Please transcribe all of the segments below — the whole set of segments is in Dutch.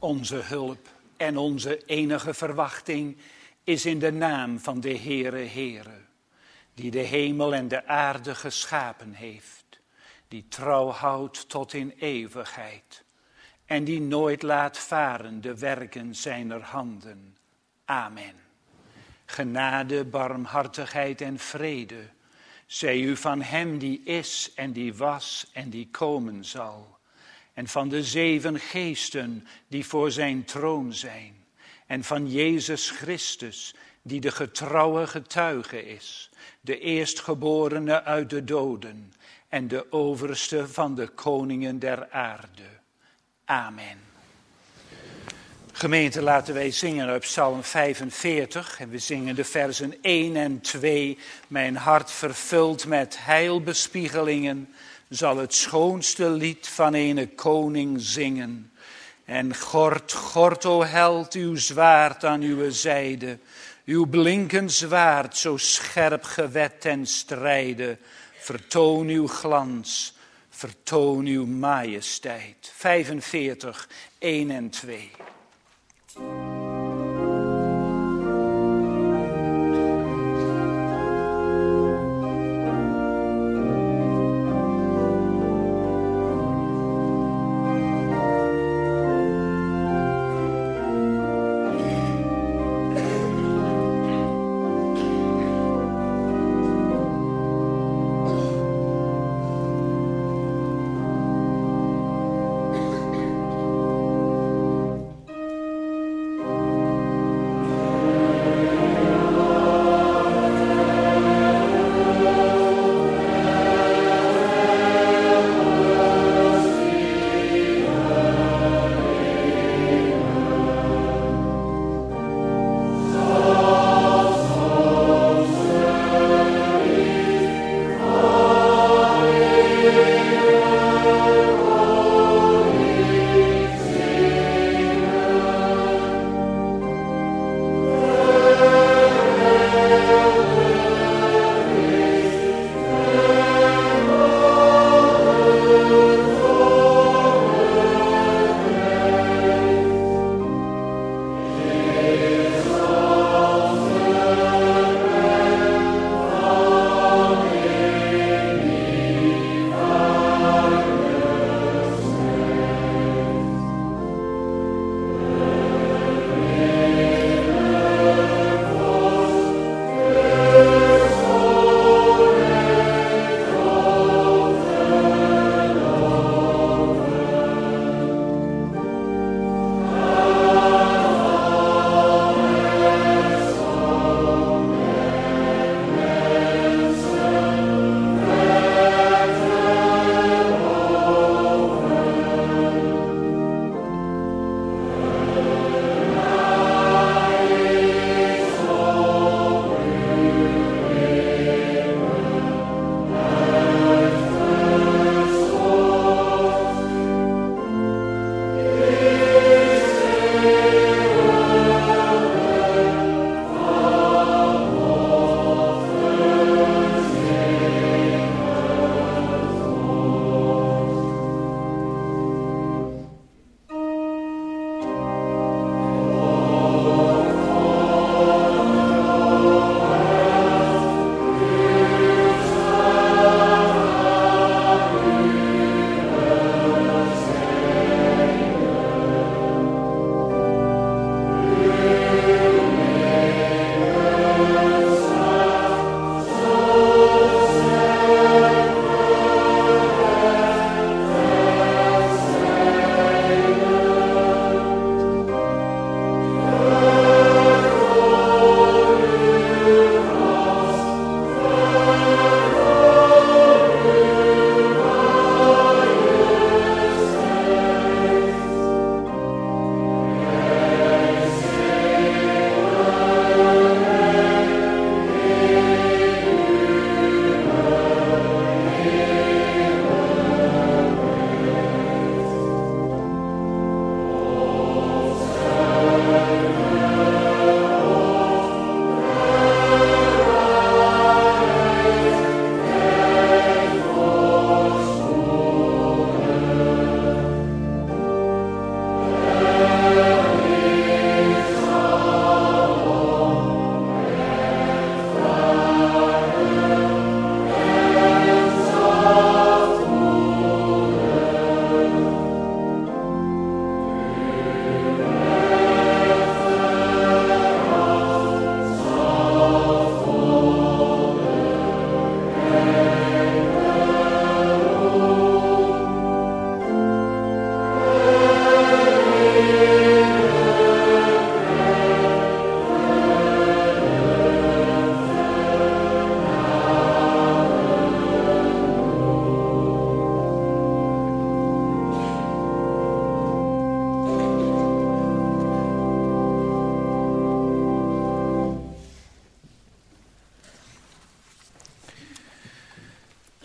Onze hulp en onze enige verwachting is in de naam van de Heere Heere, die de hemel en de aarde geschapen heeft, die trouw houdt tot in eeuwigheid en die nooit laat varen de werken zijner handen. Amen. Genade, barmhartigheid en vrede zij u van hem die is en die was en die komen zal, en van de 7 geesten die voor zijn troon zijn, en van Jezus Christus, die de getrouwe getuige is, de eerstgeborene uit de doden en de overste van de koningen der aarde. Amen. Gemeente, laten wij zingen uit Psalm 45 en we zingen de versen 1 en 2. Mijn hart vervuld met heilbespiegelingen zal het schoonste lied van ene koning zingen. En gort, o held, uw zwaard aan uw zijde, uw blinkend zwaard zo scherp gewet ten strijde. Vertoon uw glans, vertoon uw majesteit. 45, 1 en 2.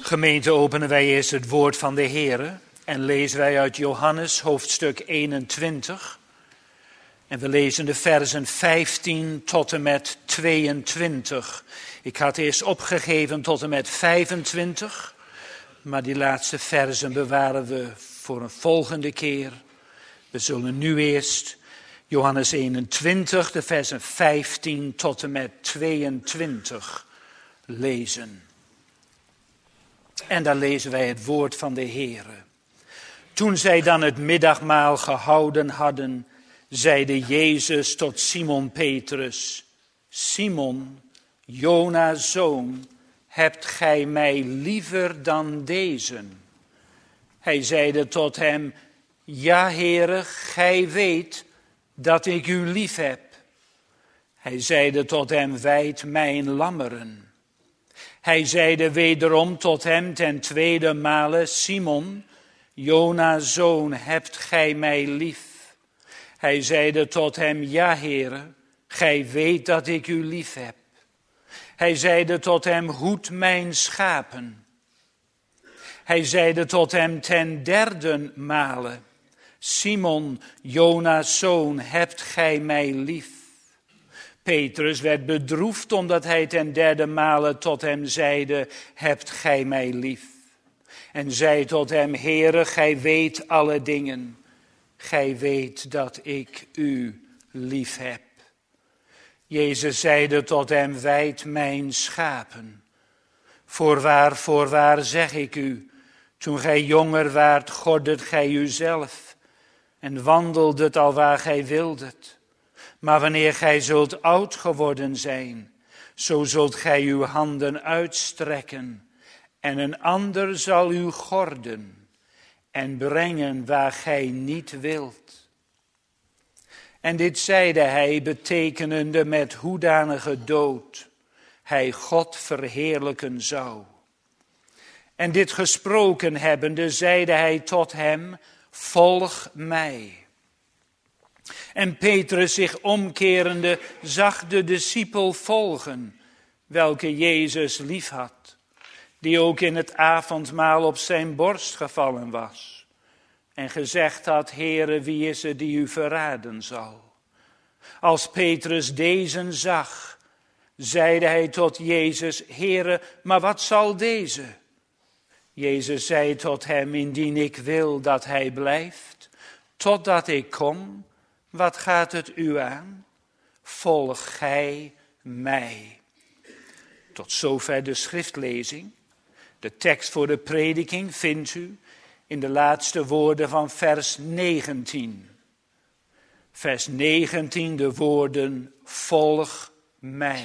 Gemeente, openen wij eerst het woord van de Heere en lezen wij uit Johannes hoofdstuk 21. En we lezen de versen 15 tot en met 22. Ik had eerst opgegeven tot en met 25, maar die laatste versen bewaren we voor een volgende keer. We zullen nu eerst Johannes 21, de versen 15 tot en met 22 lezen. En daar lezen wij het woord van de Heere. Toen zij dan het middagmaal gehouden hadden, zeide Jezus tot Simon Petrus: Simon, Jona's zoon, hebt gij mij liever dan dezen? Hij zeide tot hem: Ja, Heere, gij weet dat ik u lief heb. Hij zeide tot hem: Wijd mijn lammeren. Hij zeide wederom tot hem ten tweede male: Simon, Jona's zoon, hebt gij mij lief? Hij zeide tot hem: Ja, Heere, gij weet dat ik u lief heb. Hij zeide tot hem: Hoed mijn schapen. Hij zeide tot hem ten derde male: Simon, Jona's zoon, hebt gij mij lief? Petrus werd bedroefd omdat hij ten derde male tot hem zeide: Hebt gij mij lief? En zei tot hem: Heere, gij weet alle dingen. Gij weet dat ik u lief heb. Jezus zeide tot hem: Wijd mijn schapen. Voorwaar zeg ik u, toen gij jonger waart, gordet gij uzelf en wandeldet alwaar gij wildet. Maar wanneer gij zult oud geworden zijn, zo zult gij uw handen uitstrekken en een ander zal u gorden en brengen waar gij niet wilt. En dit zeide hij, betekenende met hoedanige dood hij God verheerlijken zou. En dit gesproken hebbende, zeide hij tot hem: Volg mij. En Petrus, zich omkerende, zag de discipel volgen, welke Jezus lief had, die ook in het avondmaal op zijn borst gevallen was en gezegd had: Heere, wie is het die u verraden zal? Als Petrus deze zag, zeide hij tot Jezus: Heere, maar wat zal deze? Jezus zei tot hem: Indien ik wil dat hij blijft, totdat ik kom, wat gaat het u aan? Volg gij mij. Tot zover de schriftlezing. De tekst voor de prediking vindt u in de laatste woorden van vers 19. Vers 19, de woorden: Volg mij.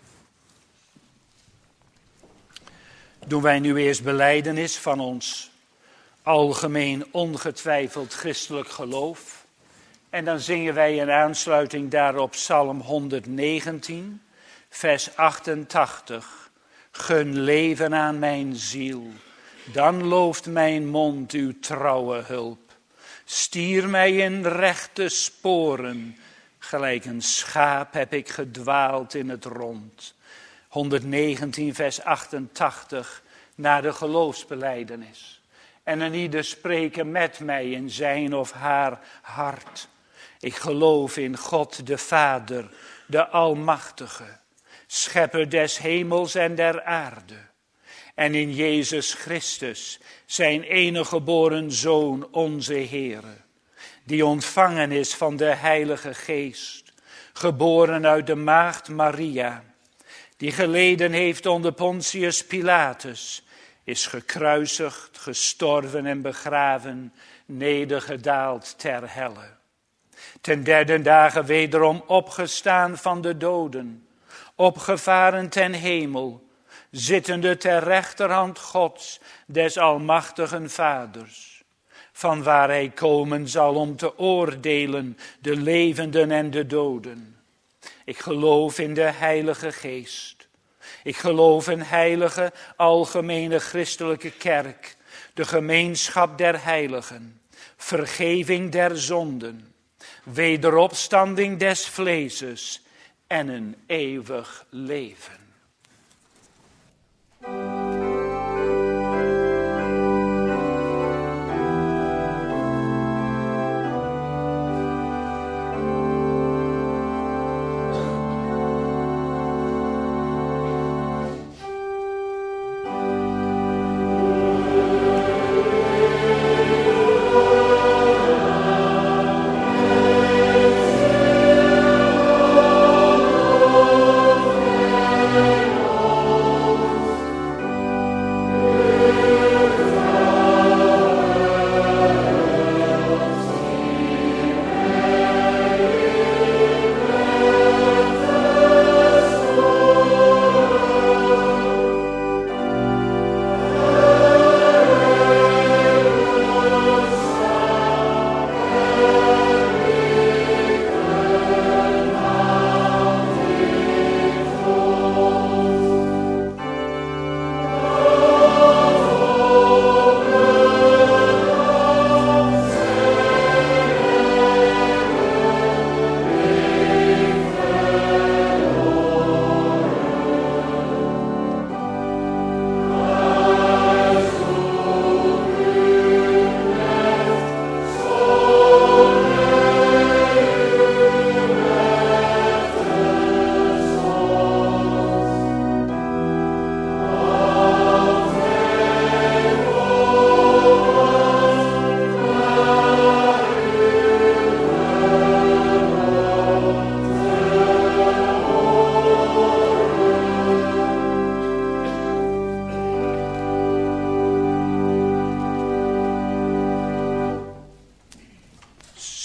Doen wij nu eerst belijdenis van ons algemeen ongetwijfeld christelijk geloof. En dan zingen wij in aansluiting daarop Psalm 119, vers 88. Gun leven aan mijn ziel, dan looft mijn mond uw trouwe hulp. Stier mij in rechte sporen, gelijk een schaap heb ik gedwaald in het rond. 119, vers 88, naar de geloofsbelijdenis. En een ieder spreken met mij in zijn of haar hart. Ik geloof in God de Vader, de Almachtige, schepper des hemels en der aarde. En in Jezus Christus, zijn enige geboren Zoon, onze Heere, die ontvangen is van de Heilige Geest, geboren uit de maagd Maria, die geleden heeft onder Pontius Pilatus, is gekruisigd, gestorven en begraven, nedergedaald ter helle. Ten derde dagen wederom opgestaan van de doden, opgevaren ten hemel, zittende ter rechterhand Gods, des almachtigen Vaders, vanwaar hij komen zal om te oordelen de levenden en de doden. Ik geloof in de Heilige Geest. Ik geloof in heilige, algemene christelijke kerk, de gemeenschap der heiligen, vergeving der zonden, wederopstanding des vleeses en een eeuwig leven.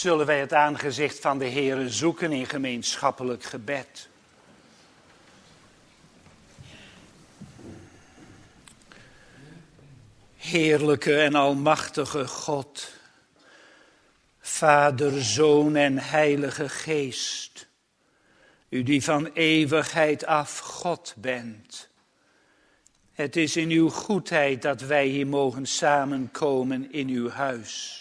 Zullen wij het aangezicht van de Heere zoeken in gemeenschappelijk gebed. Heerlijke en almachtige God, Vader, Zoon en Heilige Geest, u die van eeuwigheid af God bent. Het is in uw goedheid dat wij hier mogen samenkomen in uw huis.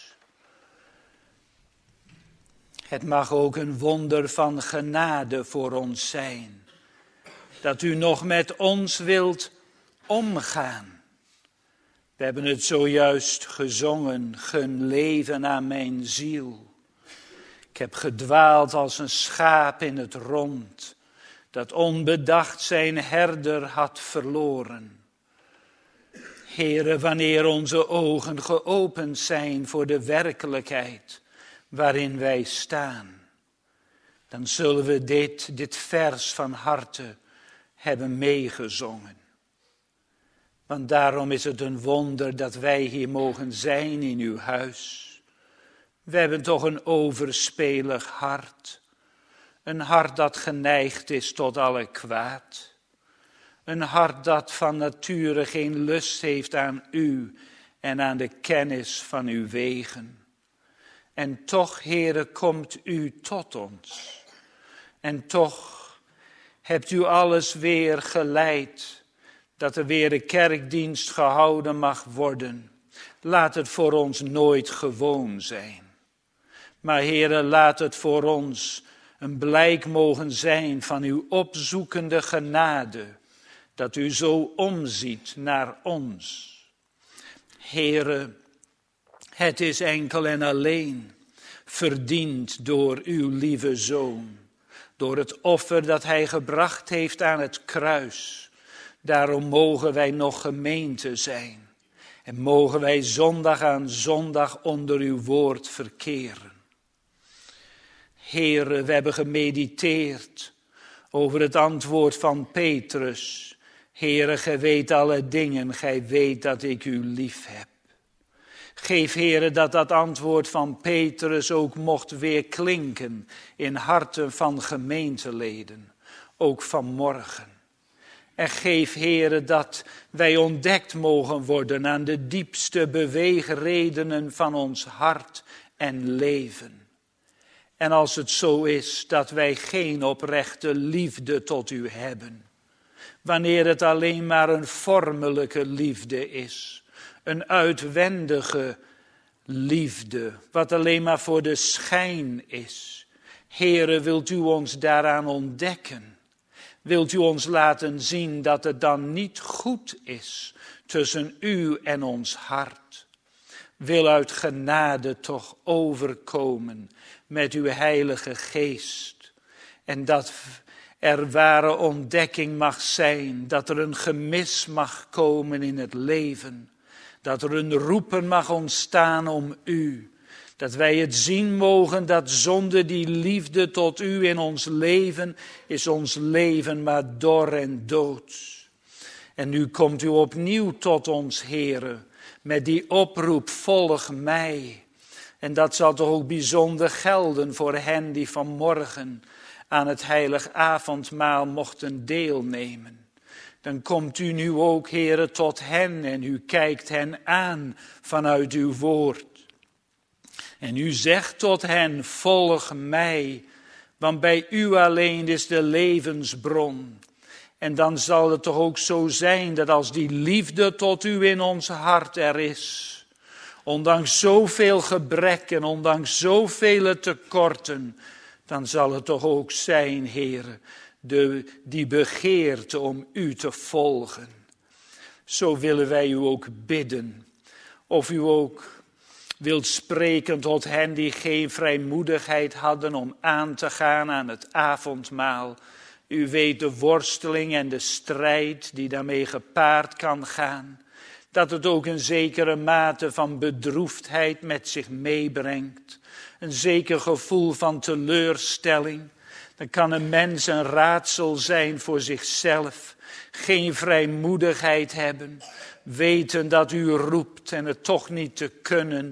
Het mag ook een wonder van genade voor ons zijn, dat u nog met ons wilt omgaan. We hebben het zojuist gezongen, gun leven aan mijn ziel. Ik heb gedwaald als een schaap in het rond, dat onbedacht zijn herder had verloren. Heere, wanneer onze ogen geopend zijn voor de werkelijkheid waarin wij staan, dan zullen we dit vers van harte hebben meegezongen. Want daarom is het een wonder dat wij hier mogen zijn in uw huis. We hebben toch een overspelig hart. Een hart dat geneigd is tot alle kwaad. Een hart dat van nature geen lust heeft aan u en aan de kennis van uw wegen. En toch, Heere, komt u tot ons. En toch hebt u alles weer geleid, dat er weer een kerkdienst gehouden mag worden. Laat het voor ons nooit gewoon zijn. Maar Heere, laat het voor ons een blijk mogen zijn van uw opzoekende genade, dat u zo omziet naar ons. Heere, het is enkel en alleen verdiend door uw lieve Zoon, door het offer dat hij gebracht heeft aan het kruis. Daarom mogen wij nog gemeente zijn en mogen wij zondag aan zondag onder uw woord verkeren. Heere, we hebben gemediteerd over het antwoord van Petrus. Heere, gij weet alle dingen, gij weet dat ik u lief heb. Geef, Heere, dat dat antwoord van Petrus ook mocht weer klinken in harten van gemeenteleden, ook vanmorgen. En geef, Heere, dat wij ontdekt mogen worden aan de diepste beweegredenen van ons hart en leven. En als het zo is dat wij geen oprechte liefde tot u hebben, wanneer het alleen maar een vormelijke liefde is, een uitwendige liefde, wat alleen maar voor de schijn is. Heere, wilt u ons daaraan ontdekken? Wilt u ons laten zien dat het dan niet goed is tussen u en ons hart? Wil uit genade toch overkomen met uw Heilige Geest. En dat er ware ontdekking mag zijn, dat er een gemis mag komen in het leven. Dat er een roepen mag ontstaan om u. Dat wij het zien mogen dat zonder die liefde tot u in ons leven maar dor en dood. En nu komt u opnieuw tot ons, Heere, met die oproep, volg mij. En dat zal toch ook bijzonder gelden voor hen die vanmorgen aan het heilig avondmaal mochten deelnemen. Dan komt u nu ook, Heere, tot hen en u kijkt hen aan vanuit uw woord. En u zegt tot hen, volg mij, want bij u alleen is de levensbron. En dan zal het toch ook zo zijn dat als die liefde tot u in ons hart er is, ondanks zoveel gebreken, ondanks zoveel tekorten, dan zal het toch ook zijn, Heere, die begeerte om u te volgen. Zo willen wij u ook bidden. Of u ook wilt spreken tot hen die geen vrijmoedigheid hadden om aan te gaan aan het avondmaal. U weet de worsteling en de strijd die daarmee gepaard kan gaan. Dat het ook een zekere mate van bedroefdheid met zich meebrengt. Een zeker gevoel van teleurstelling. Dan kan een mens een raadsel zijn voor zichzelf. Geen vrijmoedigheid hebben. Weten dat u roept en het toch niet te kunnen.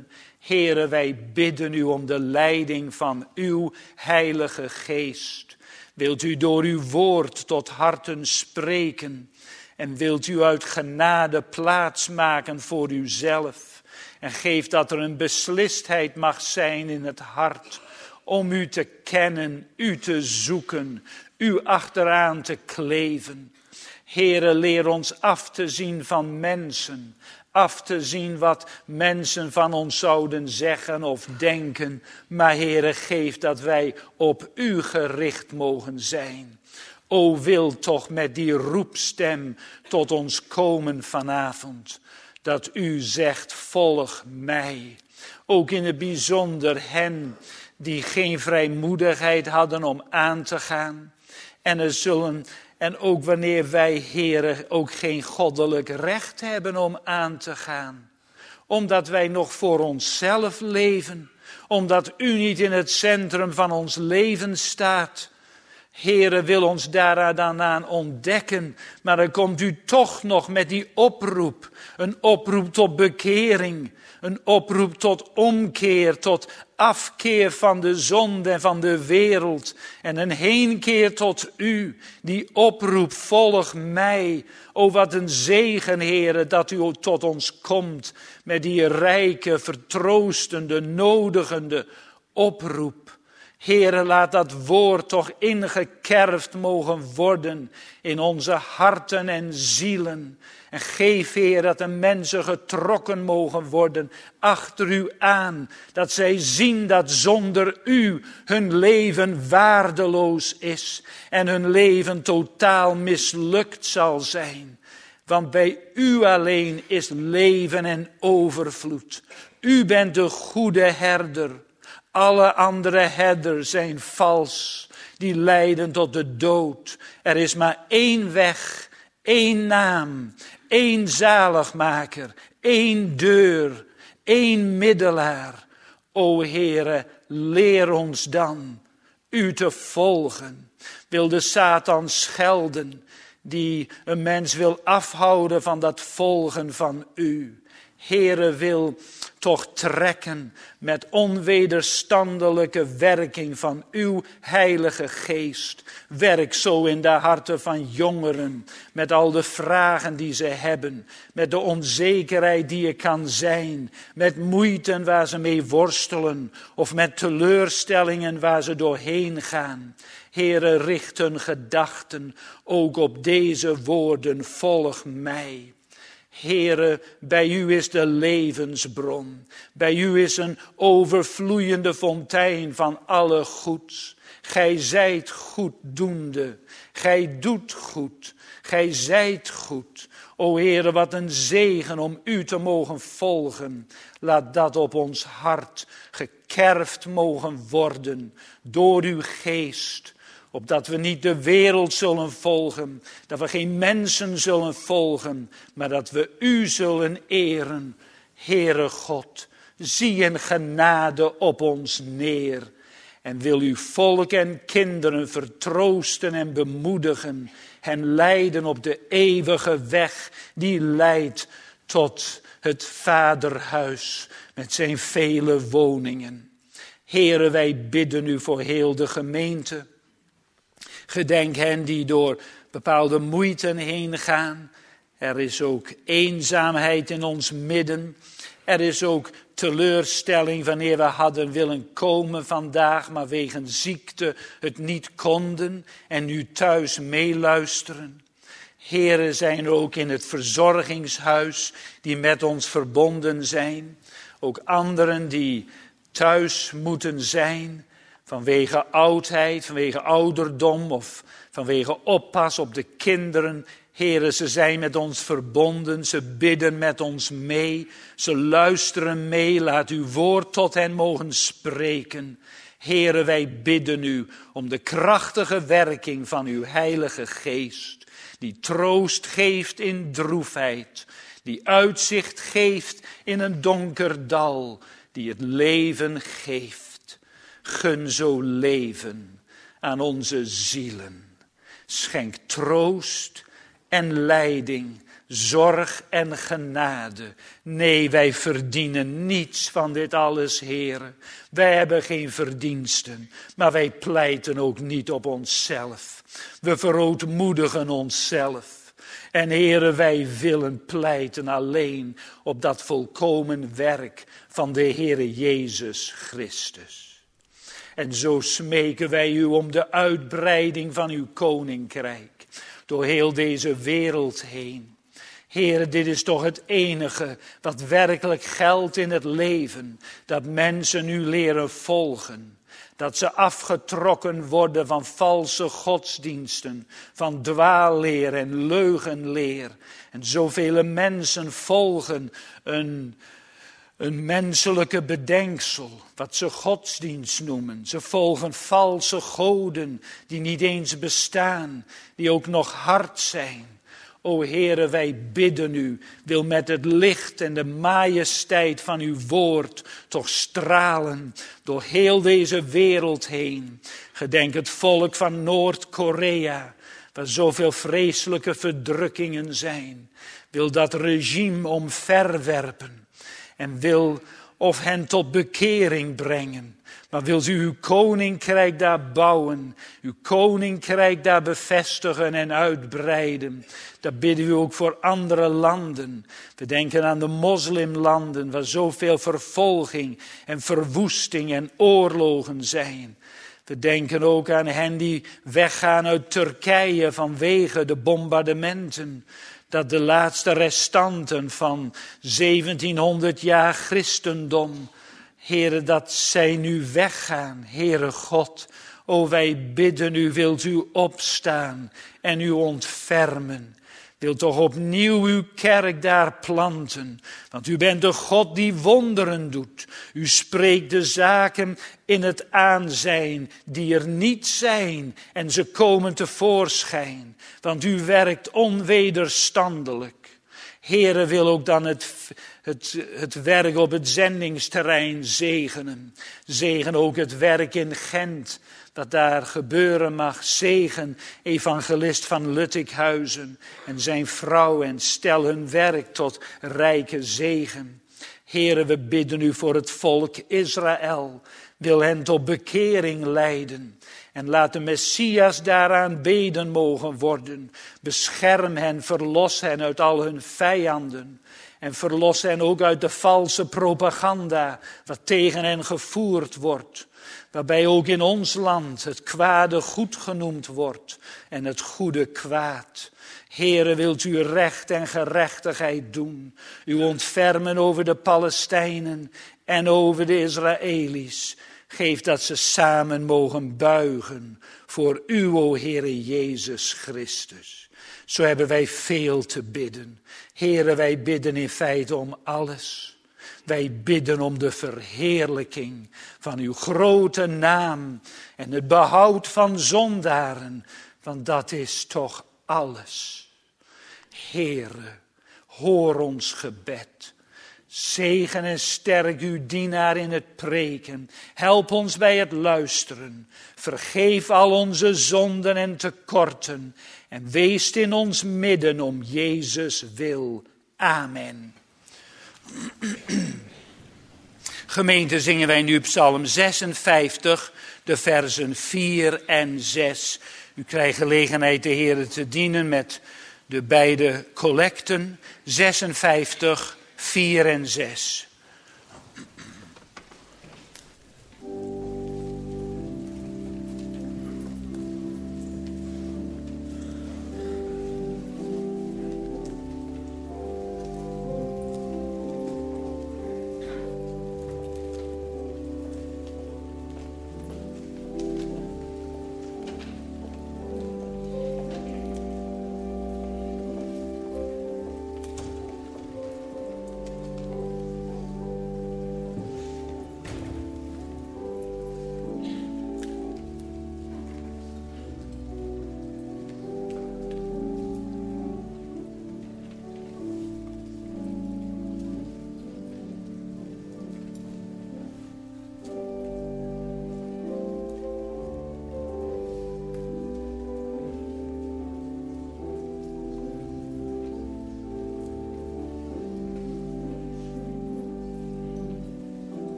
Heere, wij bidden u om de leiding van uw Heilige Geest. Wilt u door uw woord tot harten spreken en wilt u uit genade plaats maken voor uzelf. En geef dat er een beslistheid mag zijn in het hart om u te kennen, u te zoeken, u achteraan te kleven. Heere, leer ons af te zien van mensen, af te zien wat mensen van ons zouden zeggen of denken. Maar Heere, geef dat wij op u gericht mogen zijn. O, wil toch met die roepstem tot ons komen vanavond. Dat u zegt, volg mij. Ook in het bijzonder hen die geen vrijmoedigheid hadden om aan te gaan. En ook wanneer wij, Heere, ook geen goddelijk recht hebben om aan te gaan. Omdat wij nog voor onszelf leven. Omdat u niet in het centrum van ons leven staat. Heere, wil ons daar dan aan ontdekken. Maar dan komt u toch nog met die oproep. Een oproep tot bekering. Een oproep tot omkeer, tot afkeer van de zonde en van de wereld. En een heenkeer tot u. Die oproep, volg mij. O, wat een zegen, Heere, dat u tot ons komt. Met die rijke, vertroostende, nodigende oproep. Heere, laat dat woord toch ingekerfd mogen worden in onze harten en zielen. En geef, Heer, dat de mensen getrokken mogen worden achter u aan. Dat zij zien dat zonder u hun leven waardeloos is. En hun leven totaal mislukt zal zijn. Want bij u alleen is leven en overvloed. U bent de goede herder. Alle andere herders zijn vals. Die leiden tot de dood. Er is maar één weg, één naam. Eén zaligmaker, één deur, één middelaar. O Heere, leer ons dan u te volgen. Wil de Satan schelden die een mens wil afhouden van dat volgen van u. Heere, wil toch trekken met onwederstandelijke werking van uw Heilige Geest. Werk zo in de harten van jongeren, met al de vragen die ze hebben, met de onzekerheid die er kan zijn, met moeite waar ze mee worstelen, of met teleurstellingen waar ze doorheen gaan. Heere, richt hun gedachten ook op deze woorden, volg mij. Heere, bij u is de levensbron. Bij u is een overvloeiende fontein van alle goeds. Gij zijt goeddoende. Gij doet goed. Gij zijt goed. O Heere, wat een zegen om u te mogen volgen. Laat dat op ons hart gekerfd mogen worden door uw geest. Opdat we niet de wereld zullen volgen, dat we geen mensen zullen volgen, maar dat we u zullen eren. Heere God, zie in genade op ons neer. En wil uw volk en kinderen vertroosten en bemoedigen. En leiden op de eeuwige weg die leidt tot het vaderhuis met zijn vele woningen. Heere, wij bidden u voor heel de gemeente. Gedenk hen die door bepaalde moeiten heen gaan. Er is ook eenzaamheid in ons midden. Er is ook teleurstelling wanneer we hadden willen komen vandaag, maar wegens ziekte het niet konden en nu thuis meeluisteren. Heren, zijn er ook in het verzorgingshuis die met ons verbonden zijn. Ook anderen die thuis moeten zijn. Vanwege oudheid, vanwege ouderdom of vanwege oppas op de kinderen. Heren, ze zijn met ons verbonden, ze bidden met ons mee, ze luisteren mee, laat uw woord tot hen mogen spreken. Heren, wij bidden u om de krachtige werking van uw Heilige Geest, die troost geeft in droefheid, die uitzicht geeft in een donker dal, die het leven geeft. Gun zo leven aan onze zielen. Schenk troost en leiding zorg en genade. Nee, wij verdienen niets van dit alles, Heere. Wij hebben geen verdiensten, maar wij pleiten ook niet op onszelf. We verootmoedigen onszelf. En Heere, wij willen pleiten alleen op dat volkomen werk van de Heere Jezus Christus. En zo smeken wij u om de uitbreiding van uw koninkrijk door heel deze wereld heen. Heere, dit is toch het enige wat werkelijk geldt in het leven, dat mensen u leren volgen. Dat ze afgetrokken worden van valse godsdiensten, van dwaalleer en leugenleer. En zoveel mensen volgen een menselijke bedenksel, wat ze godsdienst noemen. Ze volgen valse goden die niet eens bestaan, die ook nog hard zijn. O Heere, wij bidden u, wil met het licht en de majesteit van uw woord toch stralen door heel deze wereld heen. Gedenk het volk van Noord-Korea, waar zoveel vreselijke verdrukkingen zijn. Wil dat regime omverwerpen en wil of hen tot bekering brengen. Maar wilt u uw koninkrijk daar bouwen, uw koninkrijk daar bevestigen en uitbreiden. Dat bidden we ook voor andere landen. We denken aan de moslimlanden waar zoveel vervolging en verwoesting en oorlogen zijn. We denken ook aan hen die weggaan uit Turkije vanwege de bombardementen. Dat de laatste restanten van 1700 jaar christendom, Heere, dat zij nu weggaan. Heere God, o wij bidden u, wilt u opstaan en u ontfermen. Wilt toch opnieuw uw kerk daar planten. Want u bent de God die wonderen doet. U spreekt de zaken in het aanzijn die er niet zijn. En ze komen tevoorschijn. Want u werkt onwederstandelijk. Heere, wil ook dan het werk op het zendingsterrein zegenen. Zegen ook het werk in Gent, dat daar gebeuren mag. Zegen evangelist van Luttikhuizen en zijn vrouw en stel hun werk tot rijke zegen. Heere, we bidden u voor het volk Israël. Wil hen tot bekering leiden. En laat de Messias daaraan beden mogen worden. Bescherm hen, verlos hen uit al hun vijanden. En verlos hen ook uit de valse propaganda wat tegen hen gevoerd wordt. Waarbij ook in ons land het kwade goed genoemd wordt en het goede kwaad. Heere, wilt u recht en gerechtigheid doen. U ontfermen over de Palestijnen en over de Israëli's. Geef dat ze samen mogen buigen voor u, o Heere Jezus Christus. Zo hebben wij veel te bidden. Heere, wij bidden in feite om alles. Wij bidden om de verheerlijking van uw grote naam en het behoud van zondaren, want dat is toch alles. Heere, hoor ons gebed. Zegen en sterk uw dienaar in het preken. Help ons bij het luisteren. Vergeef al onze zonden en tekorten. En wees in ons midden om Jezus wil. Amen. Gemeente, zingen wij nu Psalm 56, de versen 4 en 6. U krijgt gelegenheid de Heer te dienen met de beide collecten. 56, 4 en 6.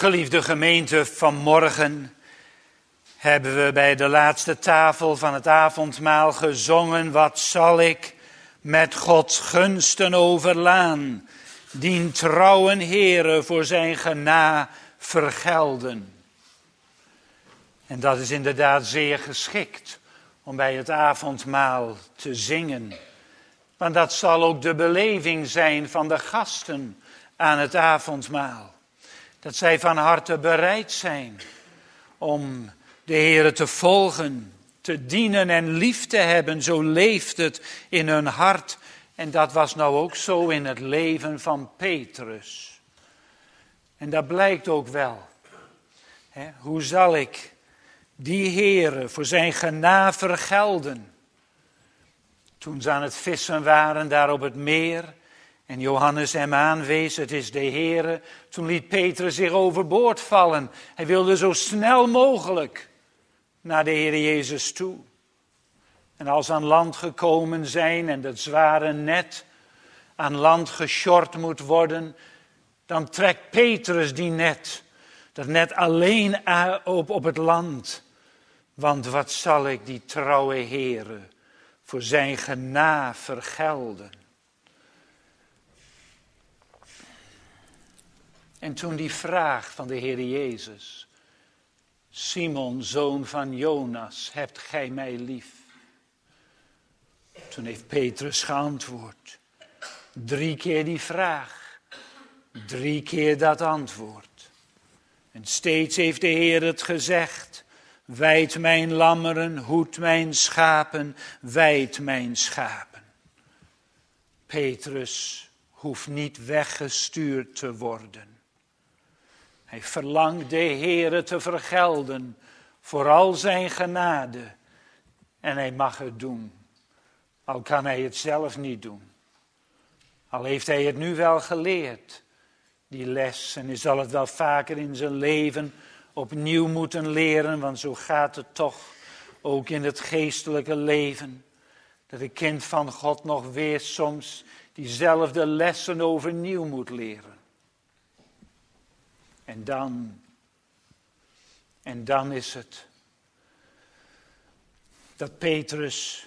Geliefde gemeente, vanmorgen hebben we bij de laatste tafel van het avondmaal gezongen: wat zal ik met Gods gunsten overlaan, dien trouwen Heere voor zijn gena vergelden. En dat is inderdaad zeer geschikt om bij het avondmaal te zingen. Want dat zal ook de beleving zijn van de gasten aan het avondmaal. Dat zij van harte bereid zijn om de Heere te volgen, te dienen en lief te hebben. Zo leeft het in hun hart. En dat was nou ook zo in het leven van Petrus. En dat blijkt ook wel. Hoe zal ik die Heere voor zijn gena vergelden? Toen ze aan het vissen waren daar op het meer en Johannes hem aanwees, het is de Heere, toen liet Petrus zich overboord vallen. Hij wilde zo snel mogelijk naar de Heer Jezus toe. En als ze aan land gekomen zijn en dat zware net aan land gesjord moet worden, dan trekt Petrus die net, dat net alleen op het land. Want wat zal ik die trouwe Heere voor zijn gena vergelden? En toen die vraag van de Heer Jezus: Simon, zoon van Jonas, hebt gij mij lief? Toen heeft Petrus geantwoord. 3 keer die vraag, 3 keer dat antwoord. En steeds heeft de Heer het gezegd: wijd mijn lammeren, hoed mijn schapen, wijd mijn schapen. Petrus hoeft niet weggestuurd te worden. Hij verlangt de Heere te vergelden voor al zijn genade. En hij mag het doen. Al kan hij het zelf niet doen. Al heeft hij het nu wel geleerd, die les. En hij zal het wel vaker in zijn leven opnieuw moeten leren. Want zo gaat het toch ook in het geestelijke leven. Dat een kind van God nog weer soms diezelfde lessen overnieuw moet leren. En dan is het dat Petrus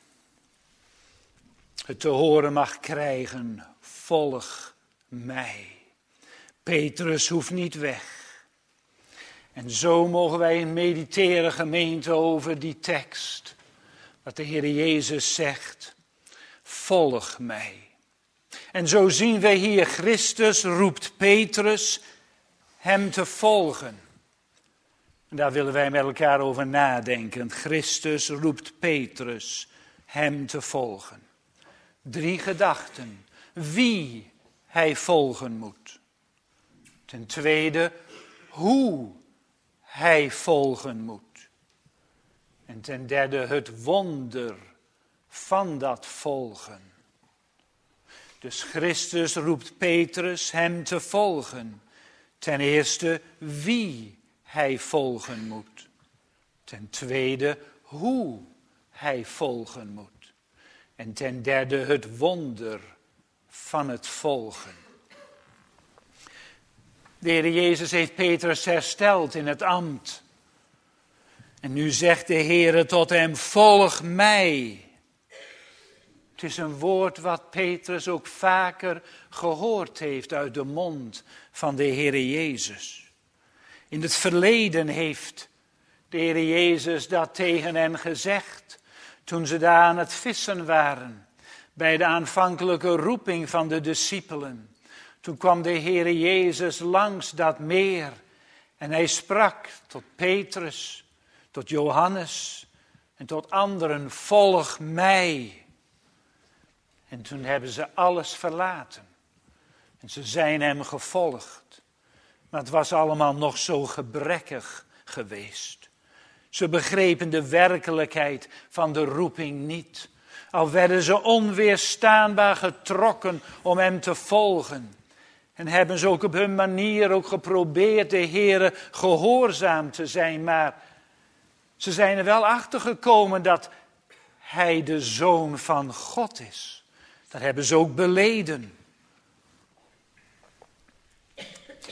het te horen mag krijgen: volg mij. Petrus hoeft niet weg. En zo mogen wij mediteren, gemeente, over die tekst. Wat de Heer Jezus zegt: volg mij. En zo zien wij hier, Christus roept Petrus hem te volgen. En daar willen wij met elkaar over nadenken. Christus roept Petrus hem te volgen. 3 gedachten. Wie hij volgen moet. Ten tweede, hoe hij volgen moet. En ten derde, het wonder van dat volgen. Dus Christus roept Petrus hem te volgen. Ten eerste, wie hij volgen moet. Ten tweede, hoe hij volgen moet. En ten derde, het wonder van het volgen. De Heer Jezus heeft Petrus hersteld in het ambt. En nu zegt de Heer tot hem: volg mij. Het is een woord wat Petrus ook vaker gehoord heeft uit de mond van de Heer Jezus. In het verleden heeft de Heer Jezus dat tegen hen gezegd, toen ze daar aan het vissen waren, bij de aanvankelijke roeping van de discipelen. Toen kwam de Heer Jezus langs dat meer en hij sprak tot Petrus, tot Johannes en tot anderen: volg mij. En toen hebben ze alles verlaten. En ze zijn hem gevolgd. Maar het was allemaal nog zo gebrekkig geweest. Ze begrepen de werkelijkheid van de roeping niet. Al werden ze onweerstaanbaar getrokken om hem te volgen. En hebben ze ook op hun manier ook geprobeerd de Heere gehoorzaam te zijn. Maar ze zijn er wel achter gekomen dat hij de Zoon van God is. Dat hebben ze ook beleden.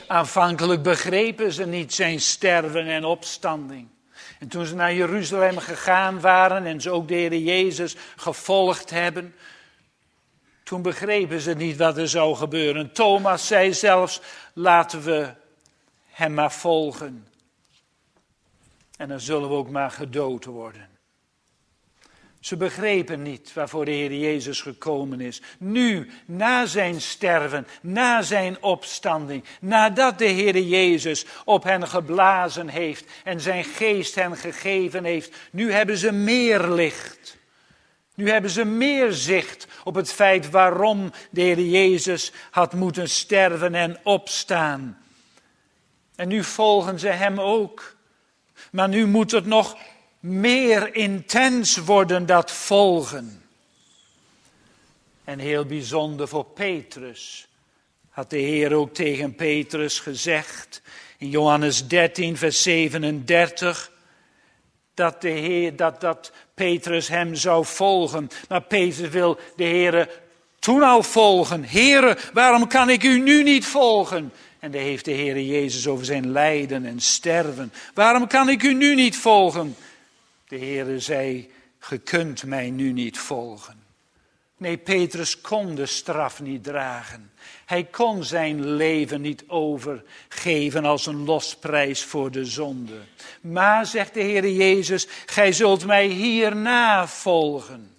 Aanvankelijk begrepen ze niet zijn sterven en opstanding. En toen ze naar Jeruzalem gegaan waren en ze ook de Heer Jezus gevolgd hebben, toen begrepen ze niet wat er zou gebeuren. Thomas zei zelfs, laten we hem maar volgen. En dan zullen we ook maar gedood worden. Ze begrepen niet waarvoor de Heer Jezus gekomen is. Nu, na zijn sterven, na zijn opstanding, nadat de Heer Jezus op hen geblazen heeft en zijn geest hen gegeven heeft, nu hebben ze meer licht. Nu hebben ze meer zicht op het feit waarom de Heer Jezus had moeten sterven en opstaan. En nu volgen ze hem ook. Maar nu moet het nog meer intens worden, dat volgen. En heel bijzonder voor Petrus had de Heer ook tegen Petrus gezegd in Johannes 13 vers 37 dat Petrus hem zou volgen. Maar Petrus wil de Heer toen al volgen. Heere, waarom kan ik u nu niet volgen? En daar heeft de Heer Jezus over zijn lijden en sterven. Waarom kan ik u nu niet volgen? De Heere zei, ge kunt mij nu niet volgen. Nee, Petrus kon de straf niet dragen. Hij kon zijn leven niet overgeven als een losprijs voor de zonde. Maar, zegt de Heer Jezus, gij zult mij hierna volgen.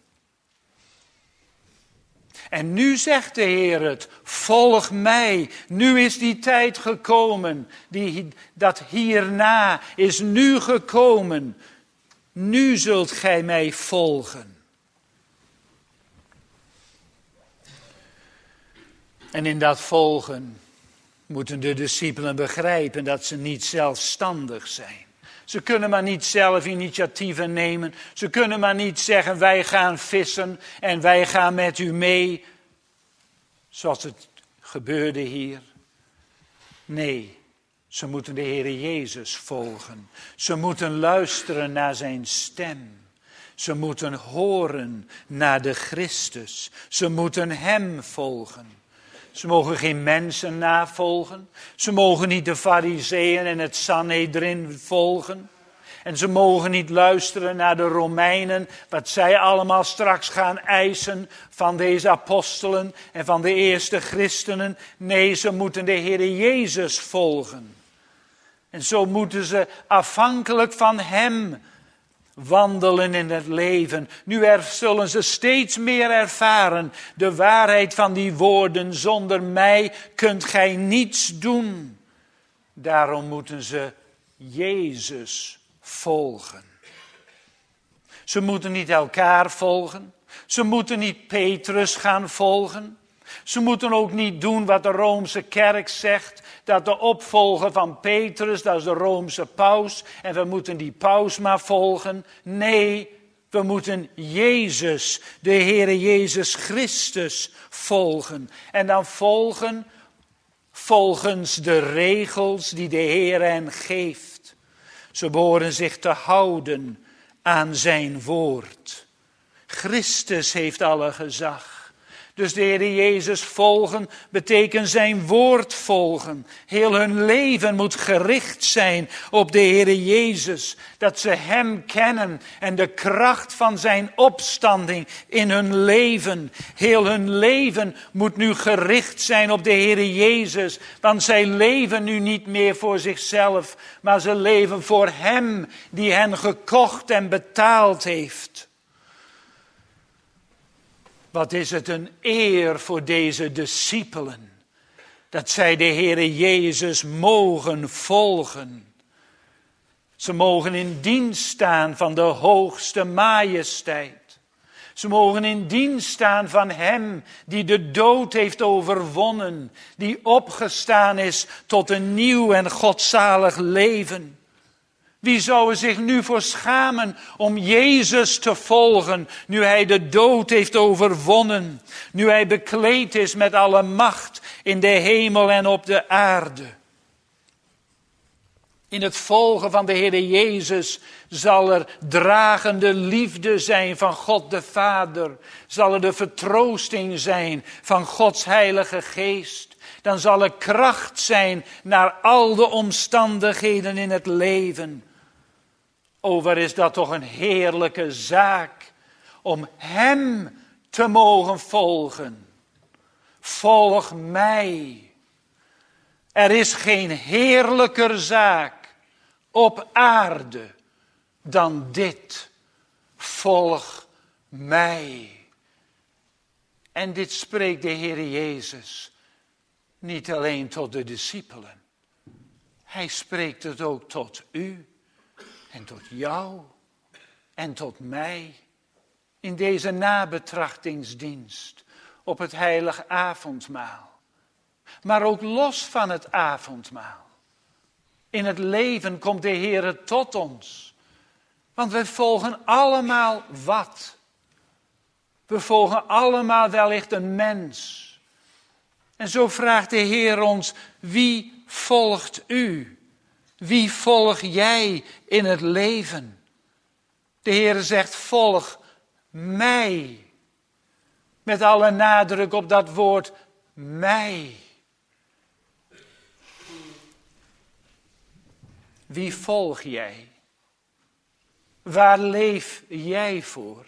En nu zegt de Heer het, volg mij. Nu is die tijd gekomen. Dat hierna is nu gekomen. Nu zult gij mij volgen. En in dat volgen moeten de discipelen begrijpen dat ze niet zelfstandig zijn. Ze kunnen maar niet zelf initiatieven nemen. Ze kunnen maar niet zeggen, wij gaan vissen en wij gaan met u mee. Zoals het gebeurde hier. Nee, ze moeten de Heer Jezus volgen. Ze moeten luisteren naar zijn stem. Ze moeten horen naar de Christus. Ze moeten hem volgen. Ze mogen geen mensen navolgen. Ze mogen niet de Farizeeën en het Sanhedrin volgen. En ze mogen niet luisteren naar de Romeinen, wat zij allemaal straks gaan eisen van deze apostelen en van de eerste christenen. Nee, ze moeten de Heer Jezus volgen. En zo moeten ze afhankelijk van hem wandelen in het leven. Nu zullen ze steeds meer ervaren de waarheid van die woorden. Zonder mij kunt gij niets doen. Daarom moeten ze Jezus volgen. Ze moeten niet elkaar volgen. Ze moeten niet Petrus gaan volgen. Ze moeten ook niet doen wat de Roomse kerk zegt. Dat de opvolger van Petrus, dat is de Roomse paus. En we moeten die paus maar volgen. Nee, we moeten Jezus, de Heere Jezus Christus, volgen. En dan volgen volgens de regels die de Heer hen geeft. Ze behoren zich te houden aan zijn woord. Christus heeft alle gezag. Dus de Heer Jezus volgen betekent zijn woord volgen. Heel hun leven moet gericht zijn op de Heer Jezus. Dat ze hem kennen en de kracht van zijn opstanding in hun leven. Heel hun leven moet nu gericht zijn op de Heer Jezus. Want zij leven nu niet meer voor zichzelf, maar ze leven voor hem die hen gekocht en betaald heeft. Wat is het een eer voor deze discipelen, dat zij de Heere Jezus mogen volgen. Ze mogen in dienst staan van de hoogste majesteit. Ze mogen in dienst staan van hem die de dood heeft overwonnen, die opgestaan is tot een nieuw en godzalig leven. Wie zou er zich nu voor schamen om Jezus te volgen, nu hij de dood heeft overwonnen, nu hij bekleed is met alle macht in de hemel en op de aarde. In het volgen van de Heer Jezus zal er dragende liefde zijn van God de Vader, zal er de vertroosting zijn van Gods Heilige Geest. Dan zal er kracht zijn naar al de omstandigheden in het leven. O, wat is dat toch een heerlijke zaak om hem te mogen volgen. Volg mij. Er is geen heerlijker zaak op aarde dan dit. Volg mij. En dit spreekt de Heer Jezus niet alleen tot de discipelen. Hij spreekt het ook tot u en tot jou en tot mij. In deze nabetrachtingsdienst op het heilige avondmaal. Maar ook los van het avondmaal. In het leven komt de Heer tot ons. Want we volgen allemaal wat? We volgen allemaal wellicht een mens. En zo vraagt de Heer ons, wie volgt u? Wie volg jij in het leven? De Heer zegt, volg mij. Met alle nadruk op dat woord mij. Wie volg jij? Waar leef jij voor?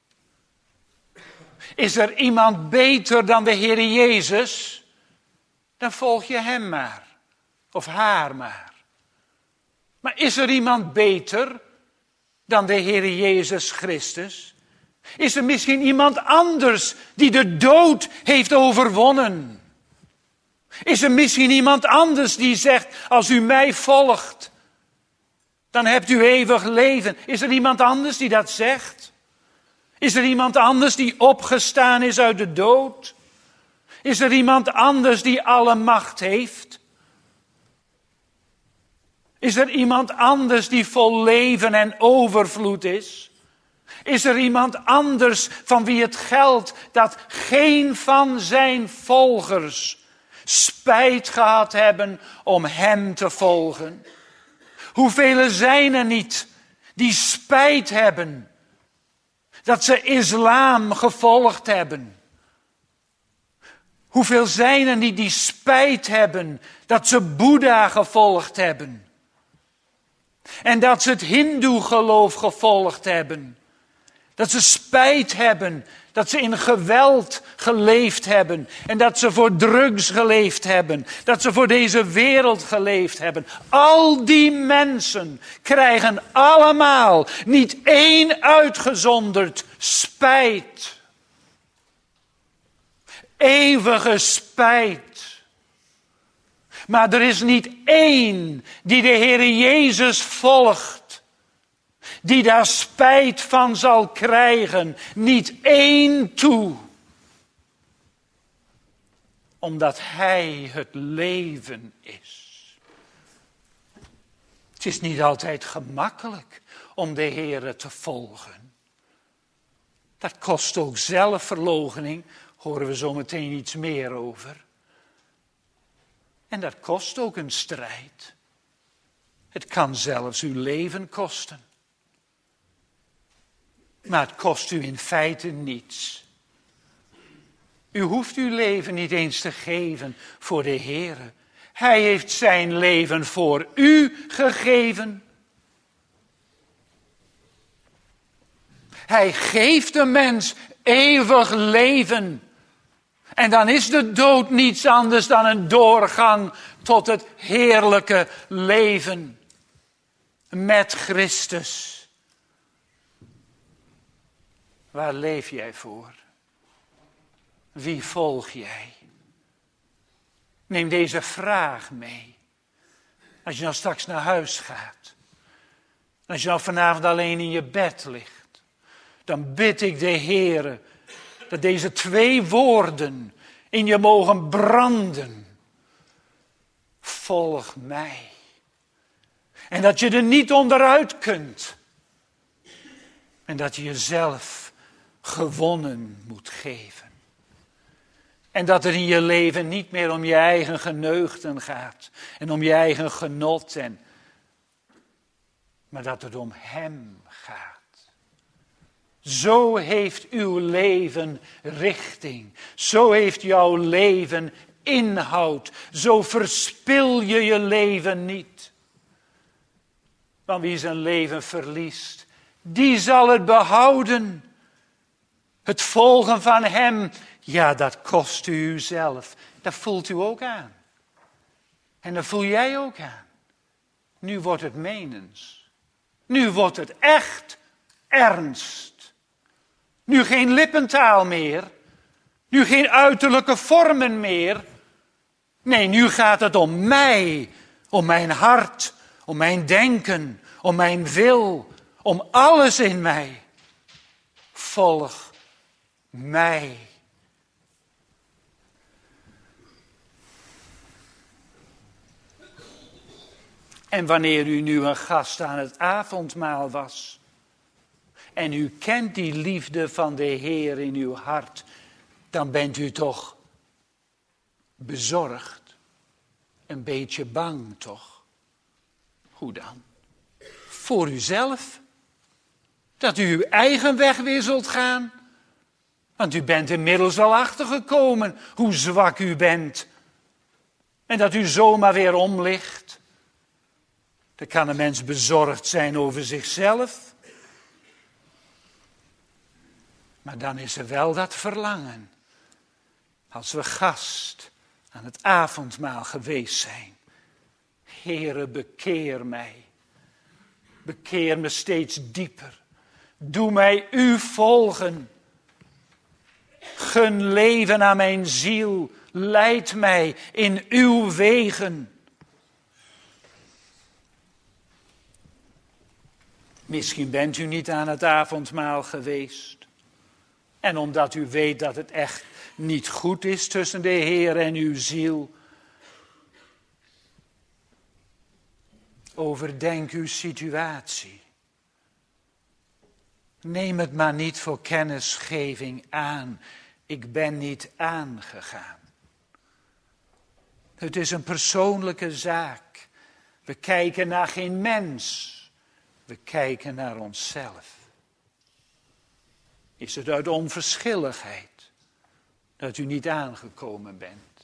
Is er iemand beter dan de Heer Jezus? Dan volg je hem maar. Of haar maar. Maar is er iemand beter dan de Heer Jezus Christus? Is er misschien iemand anders die de dood heeft overwonnen? Is er misschien iemand anders die zegt, als u mij volgt, dan hebt u eeuwig leven. Is er iemand anders die dat zegt? Is er iemand anders die opgestaan is uit de dood? Is er iemand anders die alle macht heeft? Is er iemand anders die vol leven en overvloed is? Is er iemand anders van wie het geldt dat geen van zijn volgers spijt gehad hebben om hem te volgen? Hoeveel zijn er niet die spijt hebben dat ze islam gevolgd hebben? Hoeveel zijn er niet die spijt hebben dat ze Boeddha gevolgd hebben? En dat ze het hindoe-geloof gevolgd hebben? Dat ze spijt hebben dat ze in geweld geleefd hebben. En dat ze voor drugs geleefd hebben. Dat ze voor deze wereld geleefd hebben. Al die mensen krijgen allemaal, niet één uitgezonderd, spijt. Eeuwige spijt. Maar er is niet één die de Heer Jezus volgt, die daar spijt van zal krijgen. Niet één toe. Omdat Hij het leven is. Het is niet altijd gemakkelijk om de Heer te volgen. Dat kost ook zelfverloochening. Horen we zo meteen iets meer over. En dat kost ook een strijd. Het kan zelfs uw leven kosten. Maar het kost u in feite niets. U hoeft uw leven niet eens te geven voor de Heere. Hij heeft zijn leven voor u gegeven. Hij geeft de mens eeuwig leven. En dan is de dood niets anders dan een doorgang tot het heerlijke leven met Christus. Waar leef jij voor? Wie volg jij? Neem deze vraag mee. Als je nou straks naar huis gaat. Als je nou vanavond alleen in je bed ligt. Dan bid ik de Heere dat deze 2 woorden in je mogen branden. Volg mij. En dat je er niet onderuit kunt. En dat je jezelf gewonnen moet geven. En dat het in je leven niet meer om je eigen geneugten gaat. En om je eigen genot. Maar dat het om Hem gaat. Zo heeft uw leven richting. Zo heeft jouw leven inhoud, zo verspil je je leven niet. Want wie zijn leven verliest, die zal het behouden. Het volgen van hem, ja, dat kost u zelf. Dat voelt u ook aan. En dat voel jij ook aan. Nu wordt het menens. Nu wordt het echt ernst. Nu geen lippentaal meer. Nu geen uiterlijke vormen meer. Nee, nu gaat het om mij. Om mijn hart. Om mijn denken. Om mijn wil. Om alles in mij. Volg mij. En wanneer u nu een gast aan het avondmaal was, en u kent die liefde van de Heer in uw hart, dan bent u toch bezorgd, een beetje bang toch? Hoe dan? Voor uzelf? Dat u uw eigen weg weer zult gaan? Want u bent inmiddels al achtergekomen hoe zwak u bent. En dat u zomaar weer omligt. Dan kan een mens bezorgd zijn over zichzelf. Maar dan is er wel dat verlangen. Als we gast aan het avondmaal geweest zijn. Heere, bekeer mij. Bekeer me steeds dieper. Doe mij u volgen. Gun leven aan mijn ziel. Leid mij in uw wegen. Misschien bent u niet aan het avondmaal geweest. En omdat u weet dat het echt niet goed is tussen de Heer en uw ziel. Overdenk uw situatie. Neem het maar niet voor kennisgeving aan. Ik ben niet aangegaan. Het is een persoonlijke zaak. We kijken naar geen mens. We kijken naar onszelf. Is het uit onverschilligheid dat u niet aangekomen bent?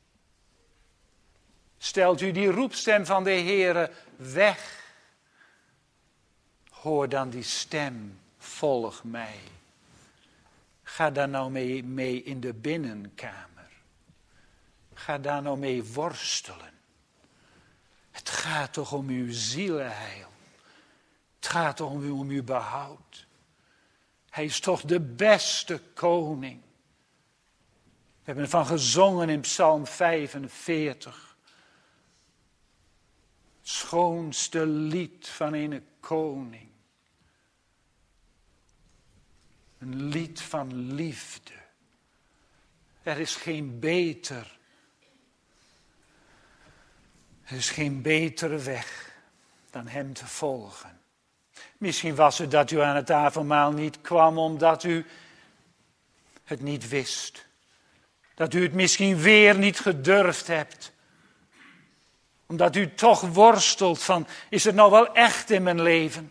Stelt u die roepstem van de Heere weg? Hoor dan die stem, volg mij. Ga daar nou mee in de binnenkamer. Ga daar nou mee worstelen. Het gaat toch om uw zielenheil. Het gaat toch om uw behoud. Hij is toch de beste koning. We hebben ervan gezongen in Psalm 45. Het schoonste lied van een koning. Een lied van liefde. Er is geen beter. Er is geen betere weg dan hem te volgen. Misschien was het dat u aan het avondmaal niet kwam omdat u het niet wist. Dat u het misschien weer niet gedurfd hebt. Omdat u toch worstelt van, is het nou wel echt in mijn leven?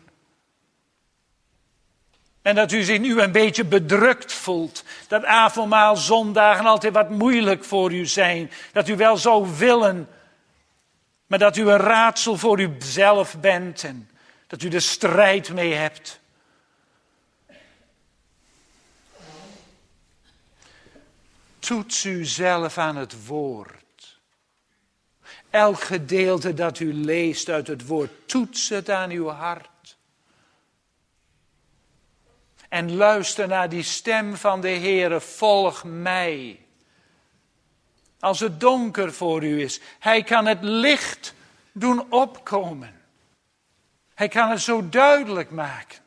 En dat u zich nu een beetje bedrukt voelt. Dat avondmaal zondagen altijd wat moeilijk voor u zijn. Dat u wel zou willen, maar dat u een raadsel voor uzelf bent en dat u er strijd mee hebt. Toets u zelf aan het woord. Elk gedeelte dat u leest uit het woord, toets het aan uw hart. En luister naar die stem van de Heere, volg mij. Als het donker voor u is, hij kan het licht doen opkomen. Hij kan het zo duidelijk maken.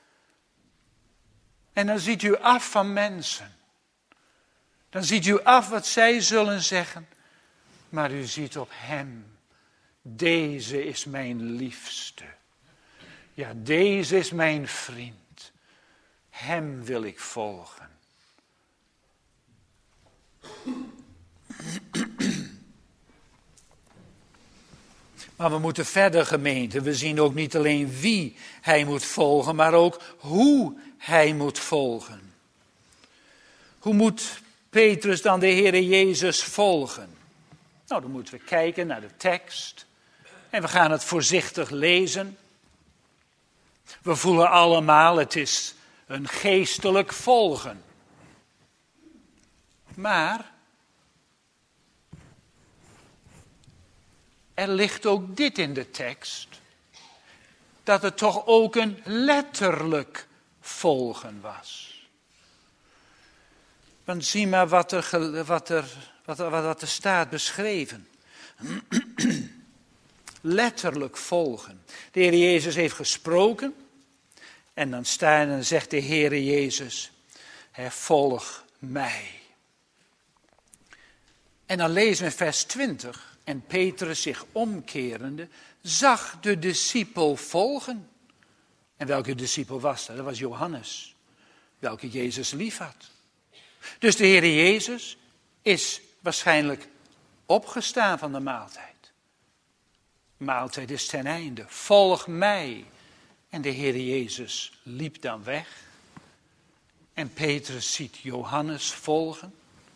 En dan ziet u af van mensen. Dan ziet u af wat zij zullen zeggen. Maar u ziet op hem. Deze is mijn liefste. Ja, deze is mijn vriend. Hem wil ik volgen. Maar we moeten verder, gemeente. We zien ook niet alleen wie hij moet volgen, maar ook hoe hij moet volgen. Hoe moet Petrus dan de Heere Jezus volgen? Nou, dan moeten we kijken naar de tekst. En we gaan het voorzichtig lezen. We voelen allemaal, het is een geestelijk volgen. Maar er ligt ook dit in de tekst. Dat het toch ook een letterlijk volgen was. Want zie maar wat er staat beschreven. Letterlijk volgen. De Heer Jezus heeft gesproken. En dan zegt de Heer Jezus, volg mij. En dan lezen we in vers 20. En Petrus zich omkerende, zag de discipel volgen. En welke discipel was dat? Dat was Johannes. Welke Jezus lief had. Dus de Heer Jezus is waarschijnlijk opgestaan van de maaltijd. De maaltijd is ten einde. Volg mij. En de Heer Jezus liep dan weg. En Petrus ziet Johannes volgen.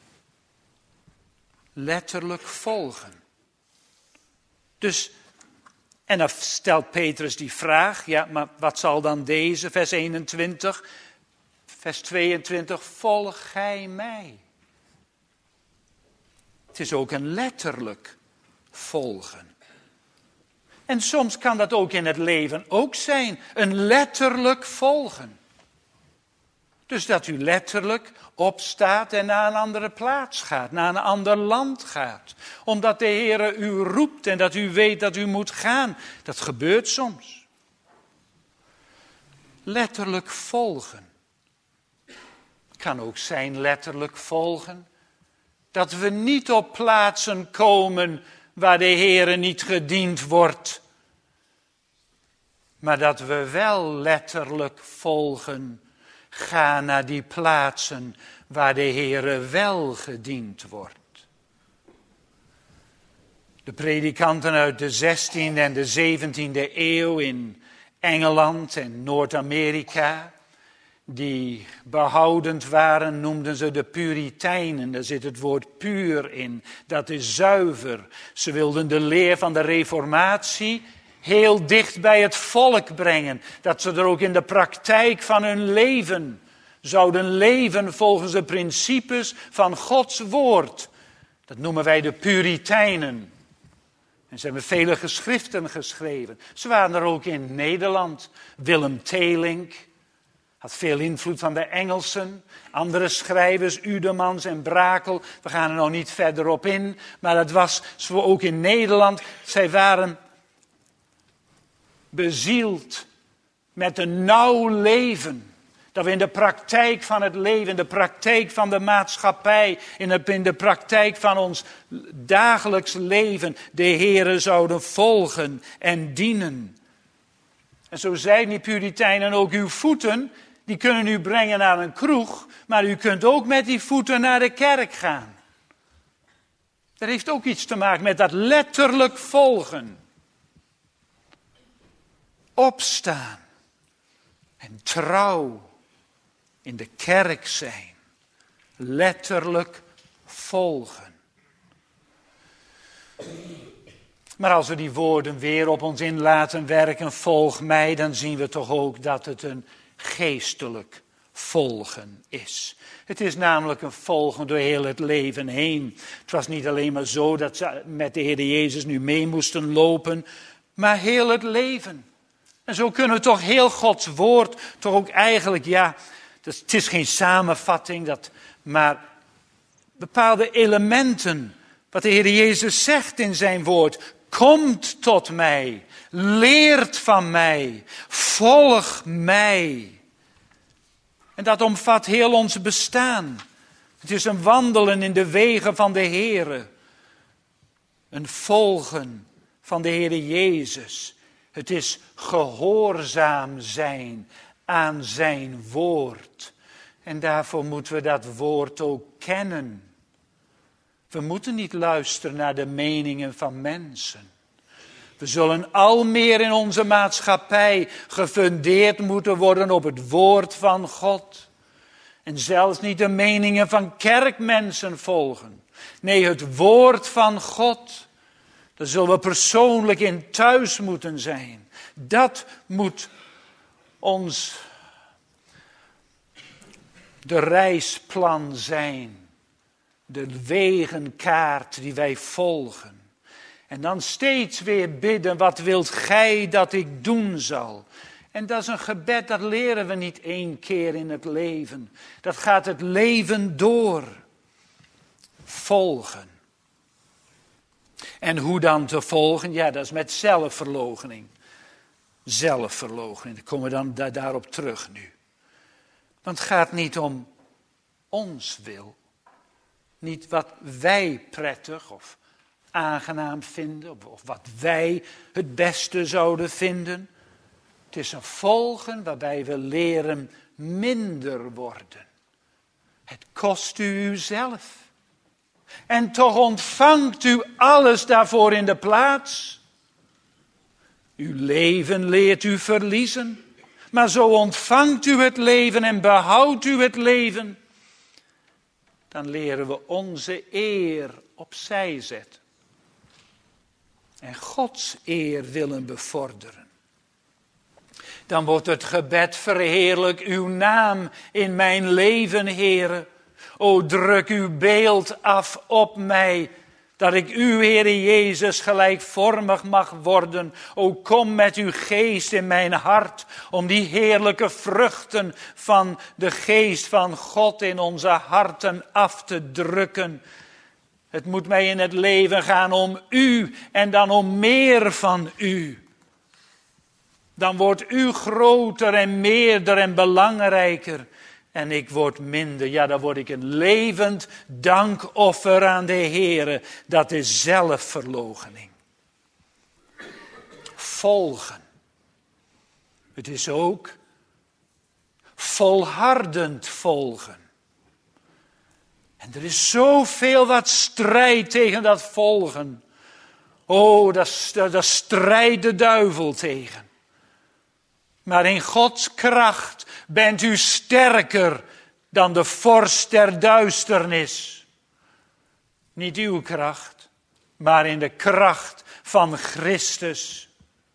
Letterlijk volgen. Dus, en dan stelt Petrus die vraag, ja, maar wat zal dan deze, vers 21, vers 22, volg gij mij. Het is ook een letterlijk volgen. En soms kan dat ook in het leven ook zijn, een letterlijk volgen. Dus dat u letterlijk opstaat en naar een andere plaats gaat, naar een ander land gaat. Omdat de Heere u roept en dat u weet dat u moet gaan. Dat gebeurt soms. Letterlijk volgen. Kan ook zijn letterlijk volgen. Dat we niet op plaatsen komen waar de Heere niet gediend wordt. Maar dat we wel letterlijk volgen. Ga naar die plaatsen waar de Heere wel gediend wordt. De predikanten uit de 16e en de 17e eeuw in Engeland en Noord-Amerika, die behoudend waren, noemden ze de Puritijnen. Daar zit het woord puur in, dat is zuiver. Ze wilden de leer van de Reformatie heel dicht bij het volk brengen. Dat ze er ook in de praktijk van hun leven zouden leven volgens de principes van Gods woord. Dat noemen wij de Puritijnen. En ze hebben vele geschriften geschreven. Ze waren er ook in Nederland. Willem Teelink had veel invloed van de Engelsen. Andere schrijvers, Udemans en Brakel. We gaan er nog niet verder op in. Maar het was zo ook in Nederland. Zij waren bezield met een nauw leven. Dat we in de praktijk van het leven, in de praktijk van de maatschappij, in de praktijk van ons dagelijks leven de Heere zouden volgen en dienen. En zo zeiden die Puritijnen ook, uw voeten, die kunnen u brengen naar een kroeg, maar u kunt ook met die voeten naar de kerk gaan. Dat heeft ook iets te maken met dat letterlijk volgen. Opstaan en trouw in de kerk zijn. Letterlijk volgen. Maar als we die woorden weer op ons in laten werken, volg mij, dan zien we toch ook dat het een geestelijk volgen is. Het is namelijk een volgen door heel het leven heen. Het was niet alleen maar zo dat ze met de Heer Jezus nu mee moesten lopen, maar heel het leven. En zo kunnen we toch heel Gods woord, toch ook eigenlijk, ja, het is geen samenvatting, maar bepaalde elementen, wat de Heer Jezus zegt in zijn woord. Komt tot mij, leert van mij, volg mij. En dat omvat heel ons bestaan. Het is een wandelen in de wegen van de Heere. Een volgen van de Heer Jezus. Het is gehoorzaam zijn aan zijn woord. En daarvoor moeten we dat woord ook kennen. We moeten niet luisteren naar de meningen van mensen. We zullen al meer in onze maatschappij gefundeerd moeten worden op het woord van God. En zelfs niet de meningen van kerkmensen volgen. Nee, het woord van God. Daar zullen we persoonlijk in thuis moeten zijn. Dat moet ons de reisplan zijn. De wegenkaart die wij volgen. En dan steeds weer bidden, wat wilt gij dat ik doen zal? En dat is een gebed, dat leren we niet 1 keer in het leven. Dat gaat het leven door. Volgen. En hoe dan te volgen? Ja, dat is met zelfverloochening. Zelfverloochening, daar komen we dan daarop terug nu. Want het gaat niet om ons wil. Niet wat wij prettig of aangenaam vinden. Of wat wij het beste zouden vinden. Het is een volgen waarbij we leren minder worden. Het kost u uzelf. En toch ontvangt u alles daarvoor in de plaats. Uw leven leert u verliezen. Maar zo ontvangt u het leven en behoudt u het leven. Dan leren we onze eer opzij zetten. En Gods eer willen bevorderen. Dan wordt het gebed: verheerlijk uw naam in mijn leven, Heere. O, druk uw beeld af op mij, dat ik u, Heere Jezus, gelijkvormig mag worden. O, kom met uw geest in mijn hart, om die heerlijke vruchten van de geest van God in onze harten af te drukken. Het moet mij in het leven gaan om u en dan om meer van u. Dan wordt u groter en meerder en belangrijker. En ik word minder. Ja, dan word ik een levend dankoffer aan de Heere. Dat is zelfverloochening. Volgen. Het is ook volhardend volgen. En er is zoveel wat strijd tegen dat volgen. Oh, daar strijdt de duivel tegen. Maar in Gods kracht bent u sterker dan de vorst der duisternis. Niet uw kracht, maar in de kracht van Christus.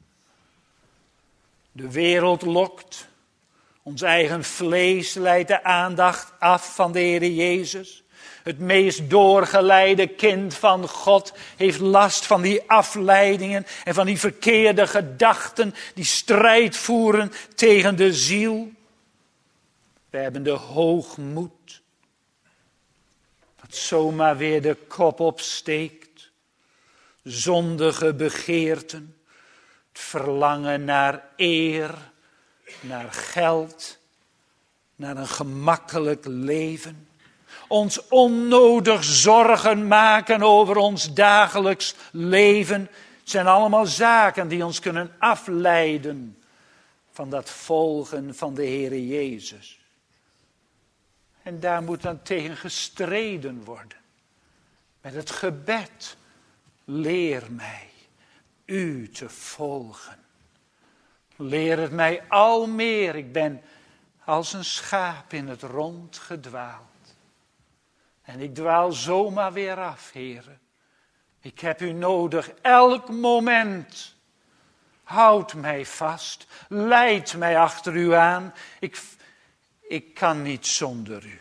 De wereld lokt. Ons eigen vlees leidt de aandacht af van de Heer Jezus. Het meest doorgeleide kind van God heeft last van die afleidingen en van die verkeerde gedachten die strijd voeren tegen de ziel. We hebben de hoogmoed, dat zomaar weer de kop opsteekt. Zondige begeerten, het verlangen naar eer, naar geld, naar een gemakkelijk leven. Ons onnodig zorgen maken over ons dagelijks leven. Het zijn allemaal zaken die ons kunnen afleiden van dat volgen van de Heere Jezus. En daar moet dan tegen gestreden worden. Met het gebed: leer mij u te volgen. Leer het mij al meer. Ik ben als een schaap in het rond gedwaald. En ik dwaal zomaar weer af, Heere. Ik heb u nodig elk moment. Houd mij vast. Leid mij achter u aan. Ik kan niet zonder u.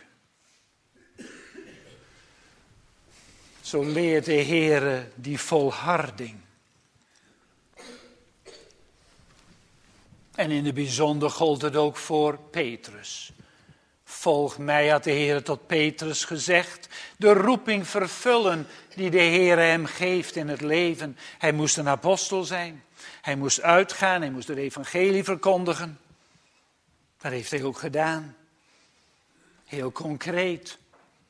Zo leert de Heere die volharding. En in het bijzonder gold het ook voor Petrus. Volg mij, had de Heer tot Petrus gezegd. De roeping vervullen die de Heer hem geeft in het leven. Hij moest een apostel zijn. Hij moest uitgaan, hij moest het evangelie verkondigen. Dat heeft hij ook gedaan. Heel concreet.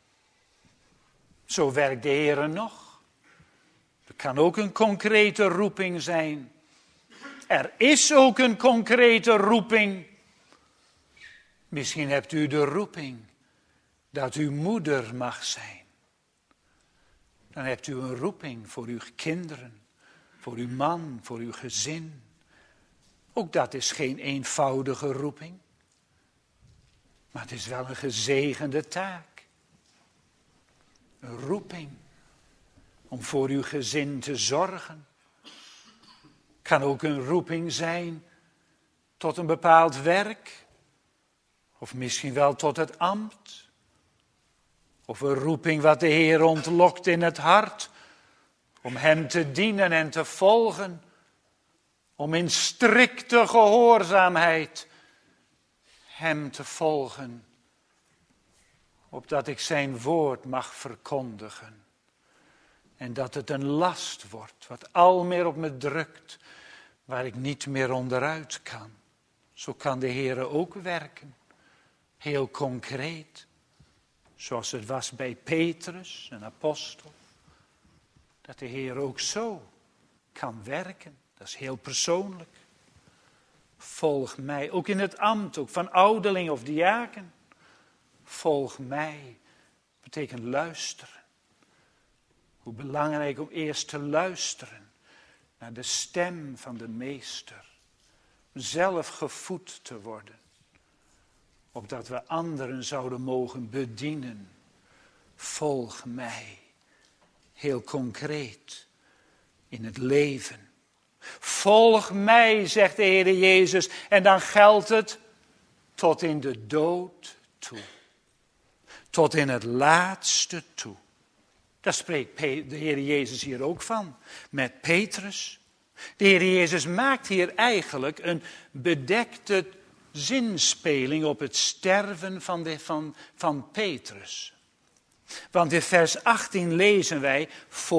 Zo werkt de Heer nog. Er kan ook een concrete roeping zijn. Er is ook een concrete roeping. Misschien hebt u de roeping dat u moeder mag zijn. Dan hebt u een roeping voor uw kinderen, voor uw man, voor uw gezin. Ook dat is geen eenvoudige roeping. Maar het is wel een gezegende taak. Een roeping om voor uw gezin te zorgen. Kan ook een roeping zijn tot een bepaald werk. Of misschien wel tot het ambt. Of een roeping wat de Heer ontlokt in het hart. Om hem te dienen en te volgen. Om in strikte gehoorzaamheid hem te volgen. Opdat ik zijn woord mag verkondigen. En dat het een last wordt wat al meer op me drukt. Waar ik niet meer onderuit kan. Zo kan de Heer ook werken. Heel concreet. Zoals het was bij Petrus, een apostel. Dat de Heer ook zo kan werken. Dat is heel persoonlijk. Volg mij, ook in het ambt, ook van ouderling of diaken. Volg mij, betekent luisteren. Hoe belangrijk om eerst te luisteren naar de stem van de meester. Zelf gevoed te worden. Opdat we anderen zouden mogen bedienen. Volg mij. Heel concreet. In het leven. Volg mij, zegt de Heer Jezus. En dan geldt het tot in de dood toe. Tot in het laatste toe. Daar spreekt de Heer Jezus hier ook van. Met Petrus. De Heer Jezus maakt hier eigenlijk een bedekte zinspeling op het sterven van Petrus. Want in vers 18 lezen wij,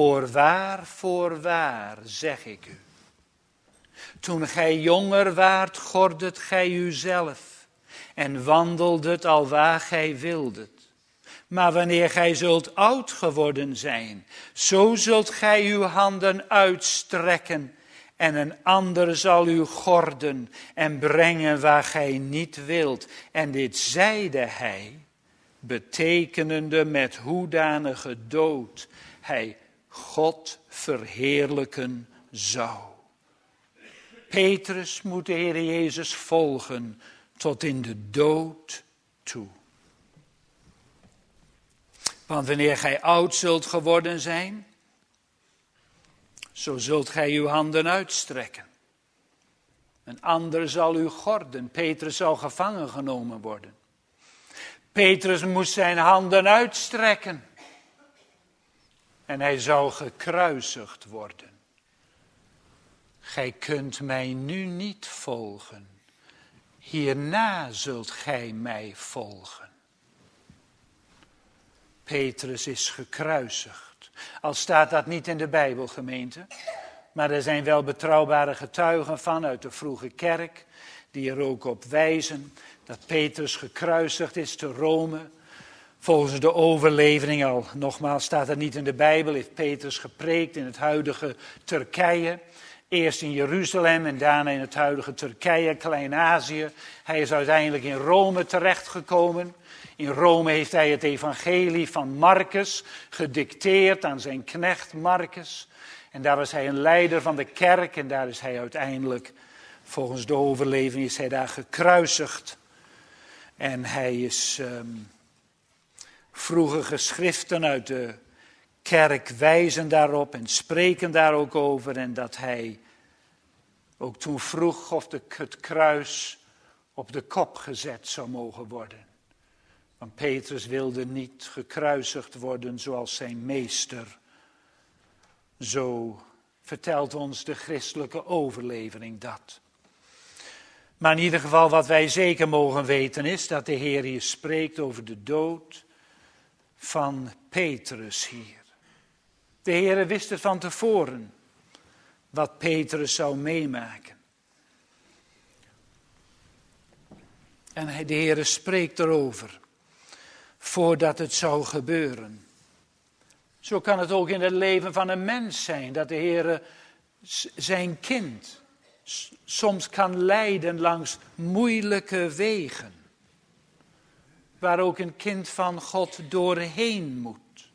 voorwaar, zeg ik u. Toen gij jonger waart, gordet gij uzelf en wandeldet alwaar gij wildet. Maar wanneer gij zult oud geworden zijn, zo zult gij uw handen uitstrekken en een ander zal u gorden en brengen waar gij niet wilt. En dit zeide hij, betekenende met hoedanige dood hij God verheerlijken zou. Petrus moet de Heer Jezus volgen tot in de dood toe. Want wanneer gij oud zult geworden zijn, zo zult gij uw handen uitstrekken. Een ander zal u gorden. Petrus zou gevangen genomen worden. Petrus moest zijn handen uitstrekken. En hij zou gekruisigd worden. Gij kunt mij nu niet volgen. Hierna zult gij mij volgen. Petrus is gekruisigd. Al staat dat niet in de Bijbel, gemeente. Maar er zijn wel betrouwbare getuigen van uit de vroege kerk. Die er ook op wijzen dat Petrus gekruisigd is te Rome. Volgens de overlevering, al nogmaals staat het niet in de Bijbel, heeft Petrus gepreekt in het huidige Turkije. Eerst in Jeruzalem en daarna in het huidige Turkije, Klein-Azië. Hij is uiteindelijk in Rome terechtgekomen. In Rome heeft hij het evangelie van Marcus gedicteerd aan zijn knecht Marcus. En daar was hij een leider van de kerk en daar is hij uiteindelijk, volgens de overlevering, is hij daar gekruisigd. En hij is vroege geschriften uit de kerk wijzen daarop en spreken daar ook over. En dat hij ook toen vroeg of het kruis op de kop gezet zou mogen worden. Want Petrus wilde niet gekruisigd worden zoals zijn meester. Zo vertelt ons de christelijke overlevering dat. Maar in ieder geval wat wij zeker mogen weten is dat de Heer hier spreekt over de dood van Petrus hier. De Heer wist het van tevoren wat Petrus zou meemaken. En de Heer spreekt erover voordat het zou gebeuren. Zo kan het ook in het leven van een mens zijn dat de Heer zijn kind soms kan leiden langs moeilijke wegen. Waar ook een kind van God doorheen moet.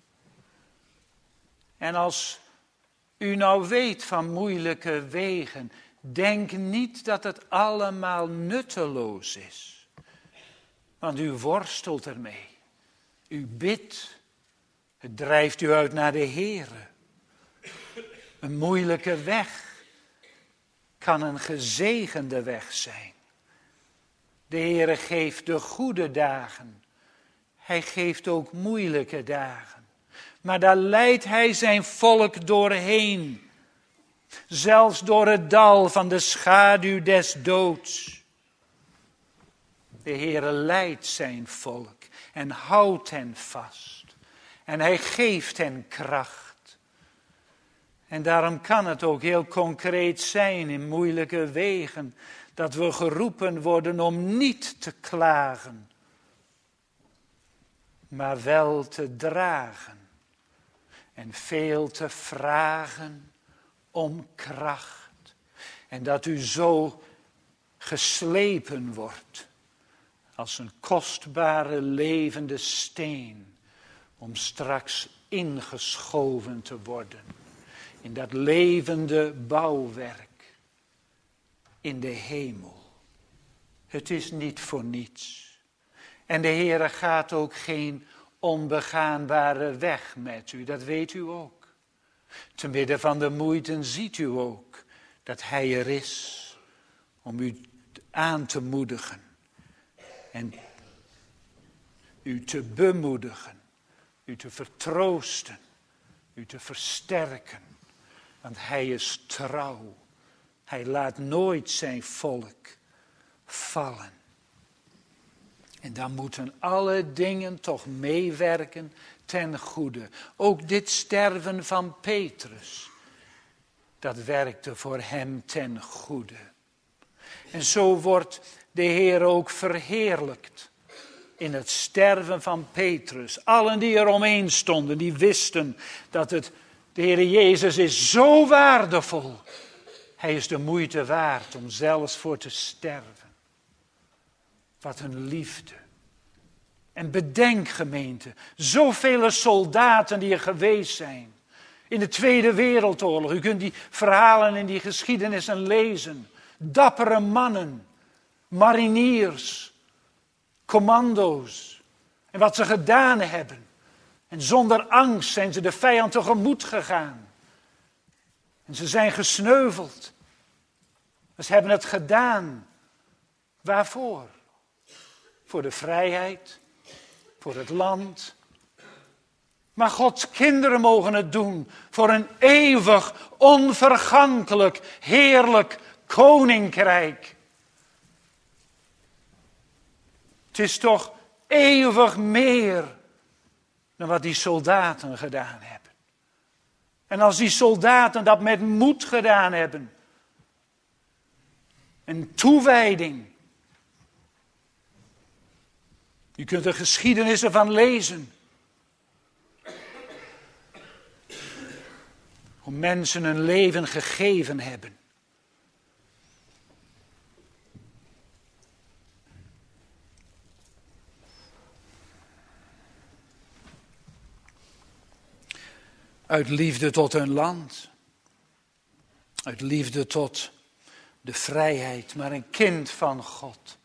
En als u nou weet van moeilijke wegen, denk niet dat het allemaal nutteloos is. Want u worstelt ermee. U bidt. Het drijft u uit naar de Heere. Een moeilijke weg kan een gezegende weg zijn. De Heere geeft de goede dagen. Hij geeft ook moeilijke dagen. Maar daar leidt hij zijn volk doorheen. Zelfs door het dal van de schaduw des doods. De Heere leidt zijn volk en houdt hen vast. En hij geeft hen kracht. En daarom kan het ook heel concreet zijn in moeilijke wegen, dat we geroepen worden om niet te klagen, maar wel te dragen. En veel te vragen om kracht. En dat u zo geslepen wordt als een kostbare levende steen, om straks ingeschoven te worden in dat levende bouwwerk in de hemel. Het is niet voor niets. En de Heere gaat ook geen onbegaanbare weg met u, dat weet u ook. Te midden van de moeiten ziet u ook dat Hij er is om u aan te moedigen en u te bemoedigen, u te vertroosten, u te versterken. Want Hij is trouw. Hij laat nooit zijn volk vallen. En dan moeten alle dingen toch meewerken ten goede. Ook dit sterven van Petrus, dat werkte voor hem ten goede. En zo wordt de Heer ook verheerlijkt in het sterven van Petrus. Allen die er omheen stonden, die wisten dat de Heer Jezus is zo waardevol. Hij is de moeite waard om zelfs voor te sterven. Wat een liefde. En bedenk, gemeente, zoveel soldaten die er geweest zijn. In de Tweede Wereldoorlog. U kunt die verhalen in die geschiedenissen lezen. Dappere mannen, mariniers, commando's. En wat ze gedaan hebben. En zonder angst zijn ze de vijand tegemoet gegaan. En ze zijn gesneuveld. Ze hebben het gedaan. Waarvoor? Voor de vrijheid, voor het land. Maar Gods kinderen mogen het doen voor een eeuwig, onvergankelijk, heerlijk koninkrijk. Het is toch eeuwig meer dan wat die soldaten gedaan hebben. En als die soldaten dat met moed gedaan hebben, en toewijding. U kunt er geschiedenissen van lezen. Hoe mensen hun leven gegeven hebben. Uit liefde tot hun land. Uit liefde tot de vrijheid, maar een kind van God.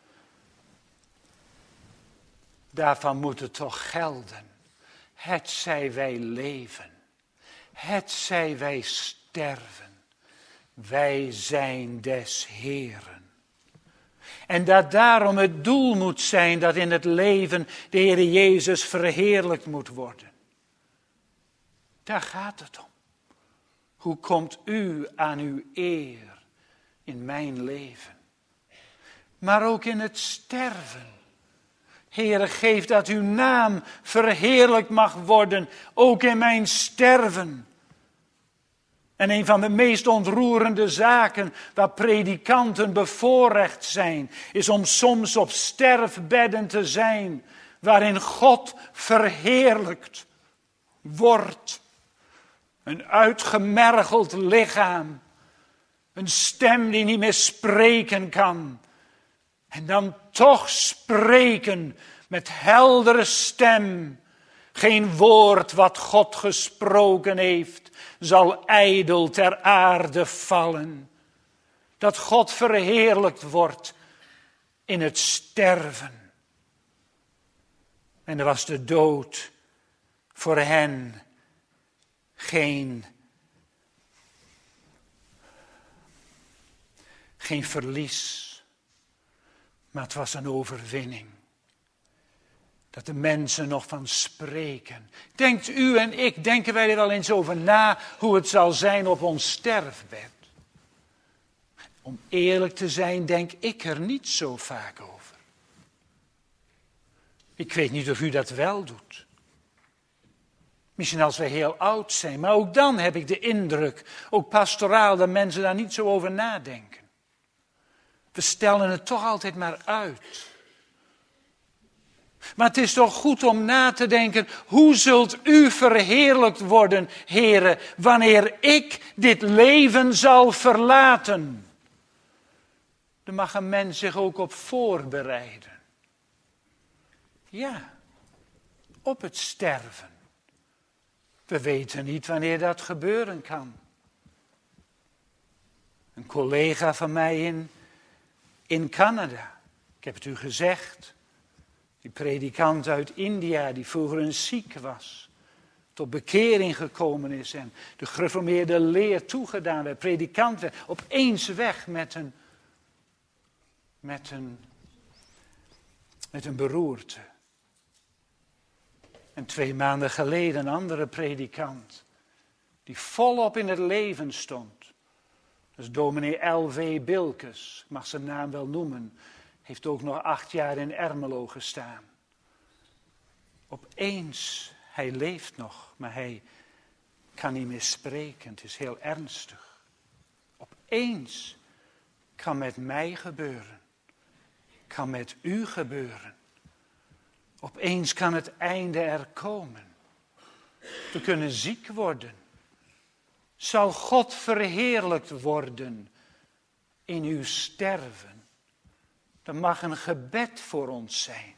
Daarvan moet het toch gelden. Hetzij wij leven. Hetzij wij sterven. Wij zijn des Heeren. En dat daarom het doel moet zijn dat in het leven de Heer Jezus verheerlijkt moet worden. Daar gaat het om. Hoe komt u aan uw eer in mijn leven? Maar ook in het sterven. Heere, geef dat uw naam verheerlijkt mag worden, ook in mijn sterven. En een van de meest ontroerende zaken waar predikanten bevoorrecht zijn, is om soms op sterfbedden te zijn, waarin God verheerlijkt wordt. Een uitgemergeld lichaam, een stem die niet meer spreken kan. En dan toch spreken met heldere stem. Geen woord wat God gesproken heeft, zal ijdel ter aarde vallen. Dat God verheerlijkt wordt in het sterven. En er was de dood voor hen geen verlies, maar het was een overwinning. Dat de mensen nog van spreken. Denkt u en ik, denken wij er wel eens over na hoe het zal zijn op ons sterfbed? Om eerlijk te zijn, denk ik er niet zo vaak over. Ik weet niet of u dat wel doet. Misschien als we heel oud zijn, maar ook dan heb ik de indruk, ook pastoraal, dat mensen daar niet zo over nadenken. We stellen het toch altijd maar uit. Maar het is toch goed om na te denken, hoe zult u verheerlijkt worden, Heere, wanneer ik dit leven zal verlaten? Daar mag een mens zich ook op voorbereiden. Ja, op het sterven. We weten niet wanneer dat gebeuren kan. Een collega van mij in Canada, ik heb het u gezegd, die predikant uit India die vroeger een Sikh was, tot bekering gekomen is en de gereformeerde leer toegedaan werd, predikant werd, opeens weg met een beroerte. En 2 maanden geleden een andere predikant, die volop in het leven stond. Dat is dominee L.V. Bilkes, ik mag zijn naam wel noemen. Heeft ook nog 8 jaar in Ermelo gestaan. Opeens, hij leeft nog, maar hij kan niet meer spreken. Het is heel ernstig. Opeens kan met mij gebeuren. Kan met u gebeuren. Opeens kan het einde er komen. We kunnen ziek worden. Zal God verheerlijkt worden in uw sterven? Dat mag een gebed voor ons zijn.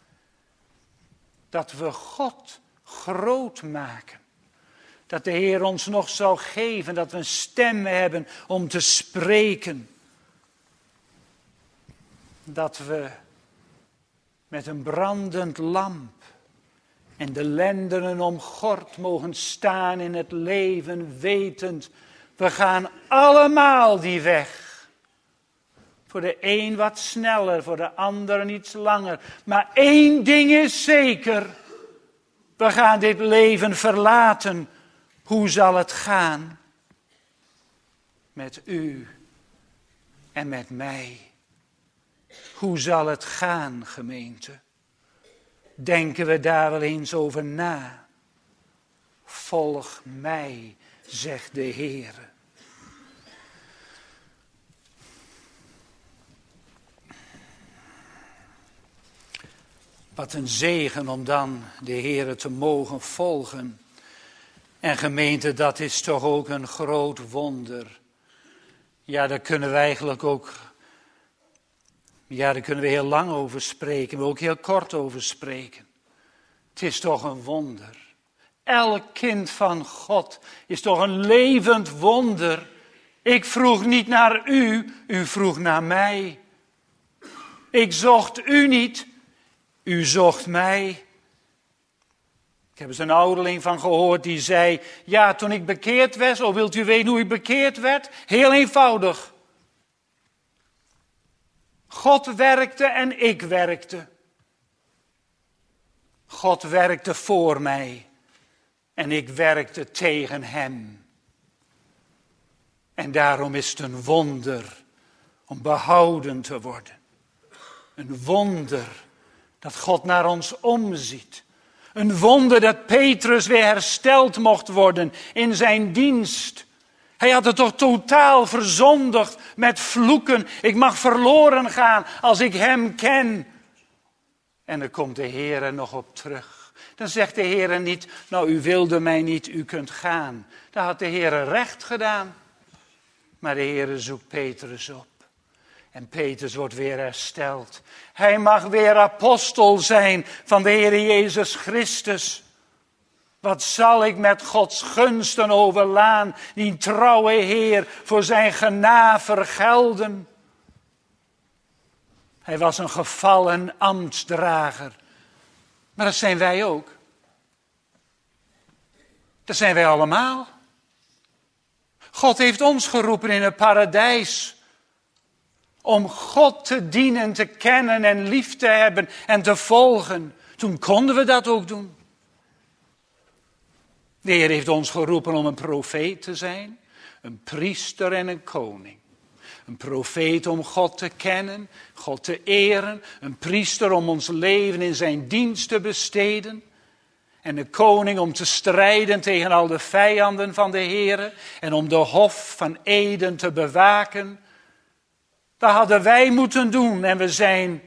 Dat we God groot maken. Dat de Heer ons nog zal geven, dat we een stem hebben om te spreken. Dat we met een brandend lamp en de lendenen omgord mogen staan in het leven, wetend, we gaan allemaal die weg. Voor de een wat sneller, voor de ander iets langer. Maar 1 ding is zeker, we gaan dit leven verlaten. Hoe zal het gaan? Met u en met mij. Hoe zal het gaan, gemeente? Denken we daar wel eens over na? Volg mij, zegt de Heer. Wat een zegen om dan de Heer te mogen volgen. En gemeente, dat is toch ook een groot wonder. Ja, daar kunnen we eigenlijk ook... Ja, daar kunnen we heel lang over spreken, maar ook heel kort over spreken. Het is toch een wonder. Elk kind van God is toch een levend wonder. Ik vroeg niet naar u, u vroeg naar mij. Ik zocht u niet, u zocht mij. Ik heb eens een ouderling van gehoord die zei, ja, toen ik bekeerd werd, of wilt u weten hoe ik bekeerd werd? Heel eenvoudig. God werkte en ik werkte. God werkte voor mij en ik werkte tegen hem. En daarom is het een wonder om behouden te worden. Een wonder dat God naar ons omziet. Een wonder dat Petrus weer hersteld mocht worden in zijn dienst. Hij had het toch totaal verzondigd met vloeken. Ik mag verloren gaan als ik hem ken. En dan komt de Heer er nog op terug. Dan zegt de Heer niet, nou u wilde mij niet, u kunt gaan. Daar had de Heer recht gedaan. Maar de Heer zoekt Petrus op. En Petrus wordt weer hersteld. Hij mag weer apostel zijn van de Heer Jezus Christus. Wat zal ik met Gods gunsten overlaan, die trouwe Heer, voor zijn genade vergelden? Hij was een gevallen ambtsdrager. Maar dat zijn wij ook. Dat zijn wij allemaal. God heeft ons geroepen in het paradijs om God te dienen, te kennen en lief te hebben en te volgen. Toen konden we dat ook doen. De Heer heeft ons geroepen om een profeet te zijn, een priester en een koning. Een profeet om God te kennen, God te eren, een priester om ons leven in zijn dienst te besteden. En de koning om te strijden tegen al de vijanden van de Heere en om de hof van Eden te bewaken. Dat hadden wij moeten doen en we zijn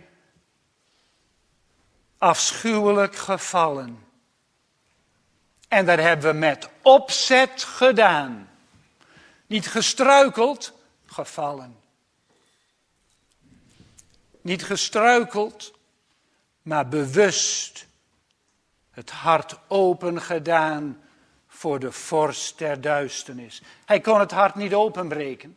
afschuwelijk gevallen. En dat hebben we met opzet gedaan. Niet gestruikeld, gevallen. Niet gestruikeld, maar bewust het hart open gedaan voor de vorst der duisternis. Hij kon het hart niet openbreken.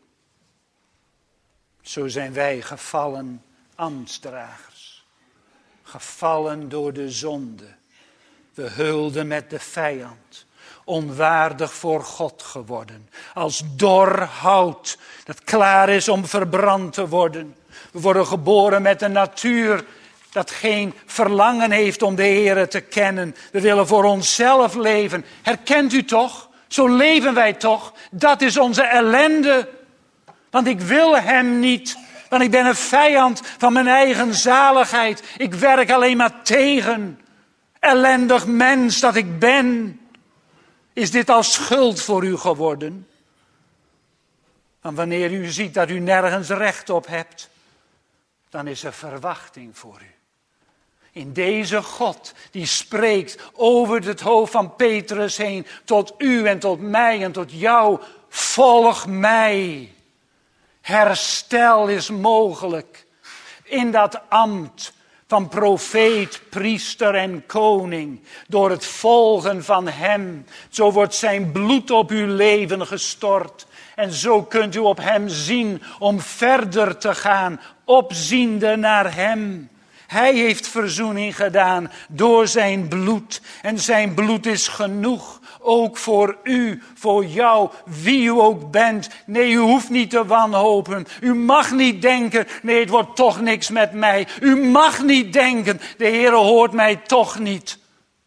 Zo zijn wij gevallen ambtsdragers. Gevallen door de zonde. We heulden met de vijand. Onwaardig voor God geworden. Als dor hout dat klaar is om verbrand te worden. We worden geboren met een natuur dat geen verlangen heeft om de Heere te kennen. We willen voor onszelf leven. Herkent u toch? Zo leven wij toch? Dat is onze ellende. Want ik wil hem niet. Want ik ben een vijand van mijn eigen zaligheid. Ik werk alleen maar tegen. Ellendig mens dat ik ben. Is dit al schuld voor u geworden? Want wanneer u ziet dat u nergens recht op hebt, dan is er verwachting voor u. In deze God die spreekt over het hoofd van Petrus heen, tot u en tot mij en tot jou, volg mij. Herstel is mogelijk in dat ambt van profeet, priester en koning. Door het volgen van hem. Zo wordt zijn bloed op uw leven gestort. En zo kunt u op hem zien om verder te gaan. Opziende naar hem. Hij heeft verzoening gedaan door zijn bloed. En zijn bloed is genoeg. Ook voor u, voor jou, wie u ook bent. Nee, u hoeft niet te wanhopen. U mag niet denken, nee, het wordt toch niks met mij. U mag niet denken, de Heere hoort mij toch niet.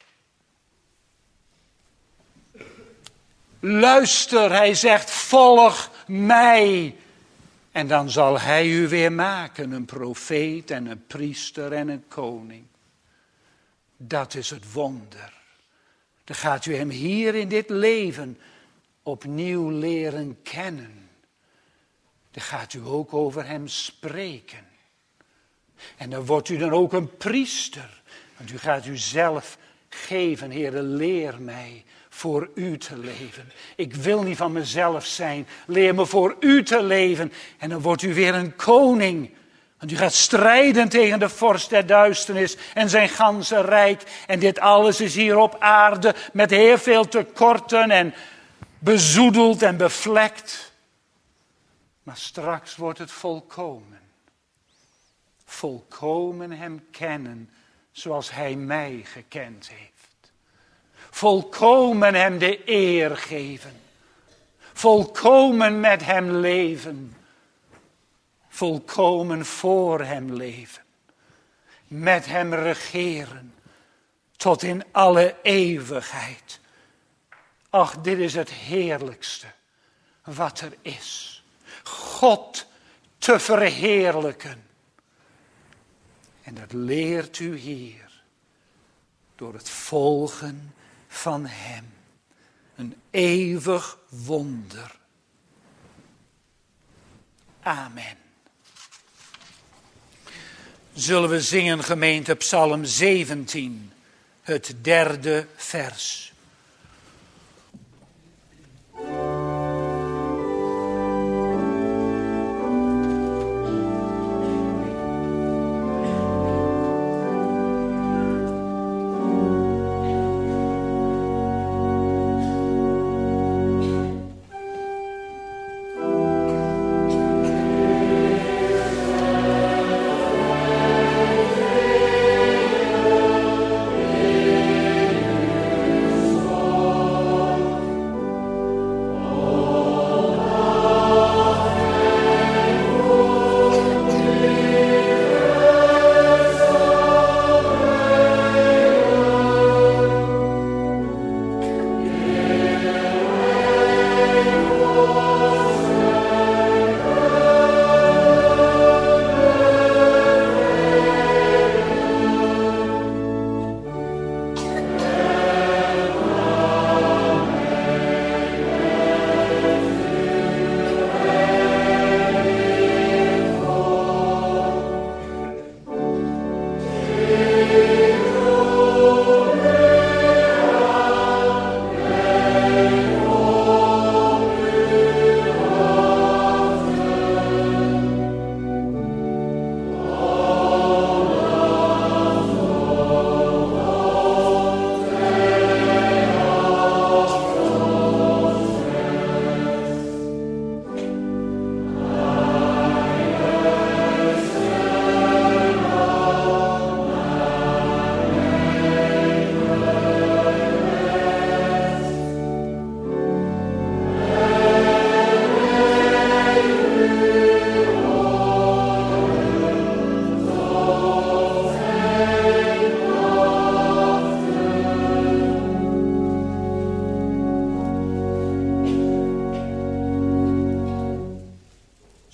Luister, hij zegt, volg mij. En dan zal hij u weer maken, een profeet en een priester en een koning. Dat is het wonder. Dan gaat u hem hier in dit leven opnieuw leren kennen. Dan gaat u ook over hem spreken. En dan wordt u dan ook een priester. Want u gaat u zelf geven, Heere, leer mij voor u te leven. Ik wil niet van mezelf zijn. Leer me voor u te leven. En dan wordt u weer een koning. Want u gaat strijden tegen de vorst der duisternis en zijn ganse rijk. En dit alles is hier op aarde met heel veel tekorten en bezoedeld en bevlekt. Maar straks wordt het volkomen. Volkomen hem kennen zoals hij mij gekend heeft. Volkomen hem de eer geven. Volkomen met hem leven. Volkomen voor hem leven. Met hem regeren. Tot in alle eeuwigheid. Ach, dit is het heerlijkste wat er is. God te verheerlijken. En dat leert u hier. Door het volgen van hem. Een eeuwig wonder. Amen. Zullen we zingen, gemeente, Psalm 17, het 3e vers.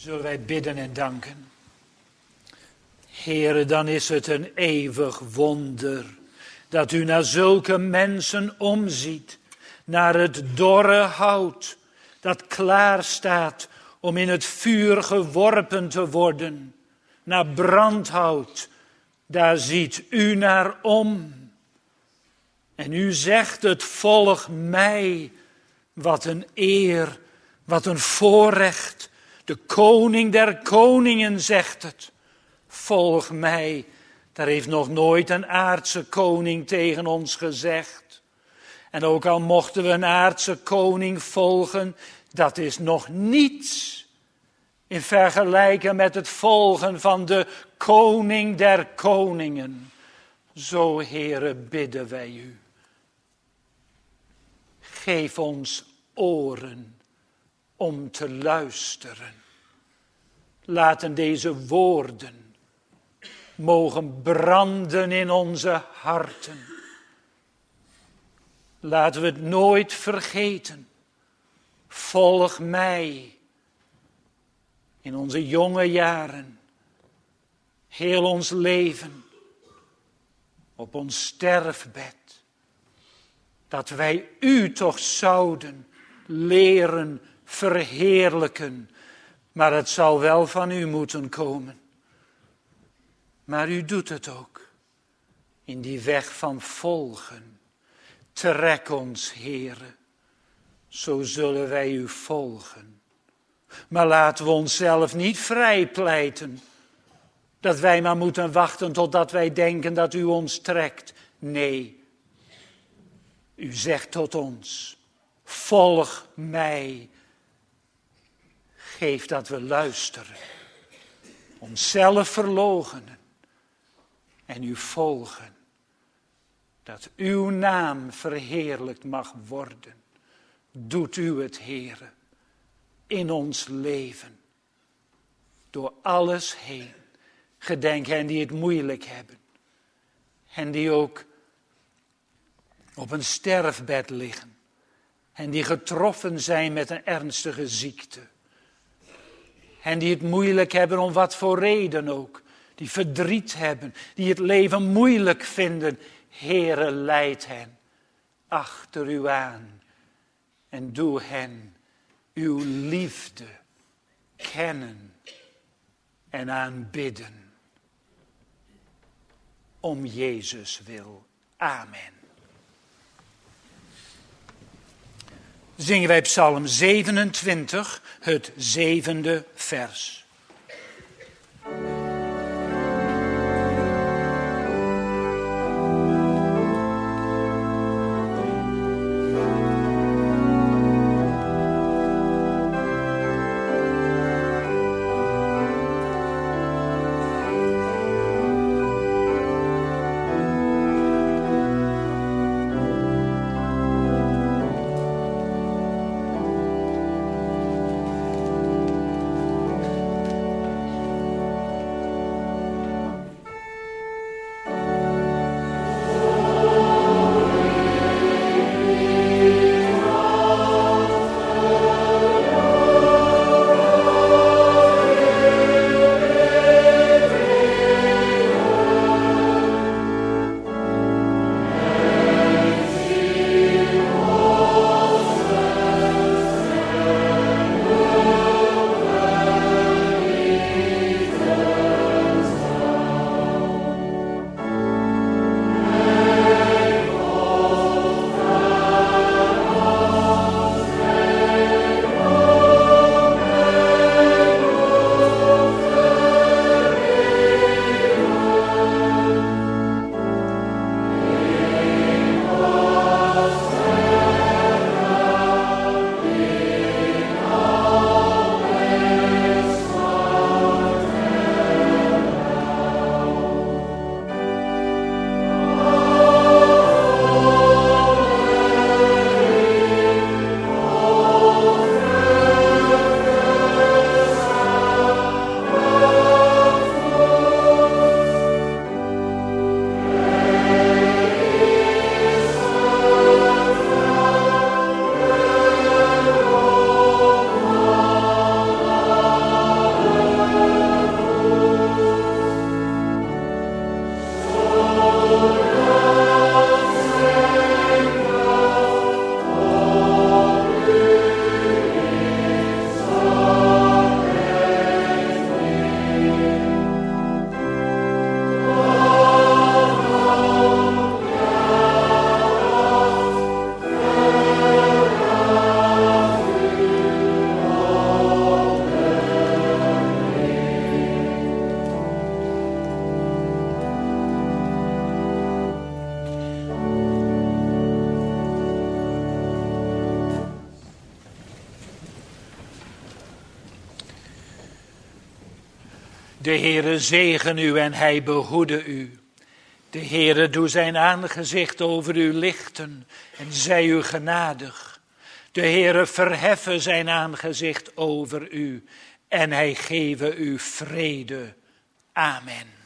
Zullen wij bidden en danken. Heere, dan is het een eeuwig wonder dat u naar zulke mensen omziet, naar het dorre hout dat klaar staat om in het vuur geworpen te worden, naar brandhout, daar ziet u naar om. En u zegt het, volg mij, wat een eer, wat een voorrecht. De koning der koningen zegt het. Volg mij. Daar heeft nog nooit een aardse koning tegen ons gezegd. En ook al mochten we een aardse koning volgen, dat is nog niets in vergelijking met het volgen van de koning der koningen. Zo, Heere, bidden wij u. Geef ons oren om te luisteren. Laten deze woorden mogen branden in onze harten. Laten we het nooit vergeten. Volg mij in onze jonge jaren, heel ons leven, op ons sterfbed. Dat wij u toch zouden leren verheerlijken. Maar het zal wel van u moeten komen. Maar u doet het ook. In die weg van volgen. Trek ons, Heere. Zo zullen wij u volgen. Maar laten we onszelf niet vrijpleiten. Dat wij maar moeten wachten totdat wij denken dat u ons trekt. Nee. U zegt tot ons, volg mij. Geef dat we luisteren. Onszelf verloochenen. En u volgen. Dat uw naam verheerlijkt mag worden. Doet u het, Heere. In ons leven. Door alles heen. Gedenk hen die het moeilijk hebben. En die ook op een sterfbed liggen. En die getroffen zijn met een ernstige ziekte. En die het moeilijk hebben om wat voor reden ook. Die verdriet hebben. Die het leven moeilijk vinden. Heere, leid hen achter u aan. En doe hen uw liefde kennen en aanbidden. Om Jezus wil. Amen. Zingen wij Psalm 27, het 7e vers. De Heere zegen u en hij behoede u. De Heere doe zijn aangezicht over u lichten en zij u genadig. De Heere verheffen zijn aangezicht over u en hij geven u vrede. Amen.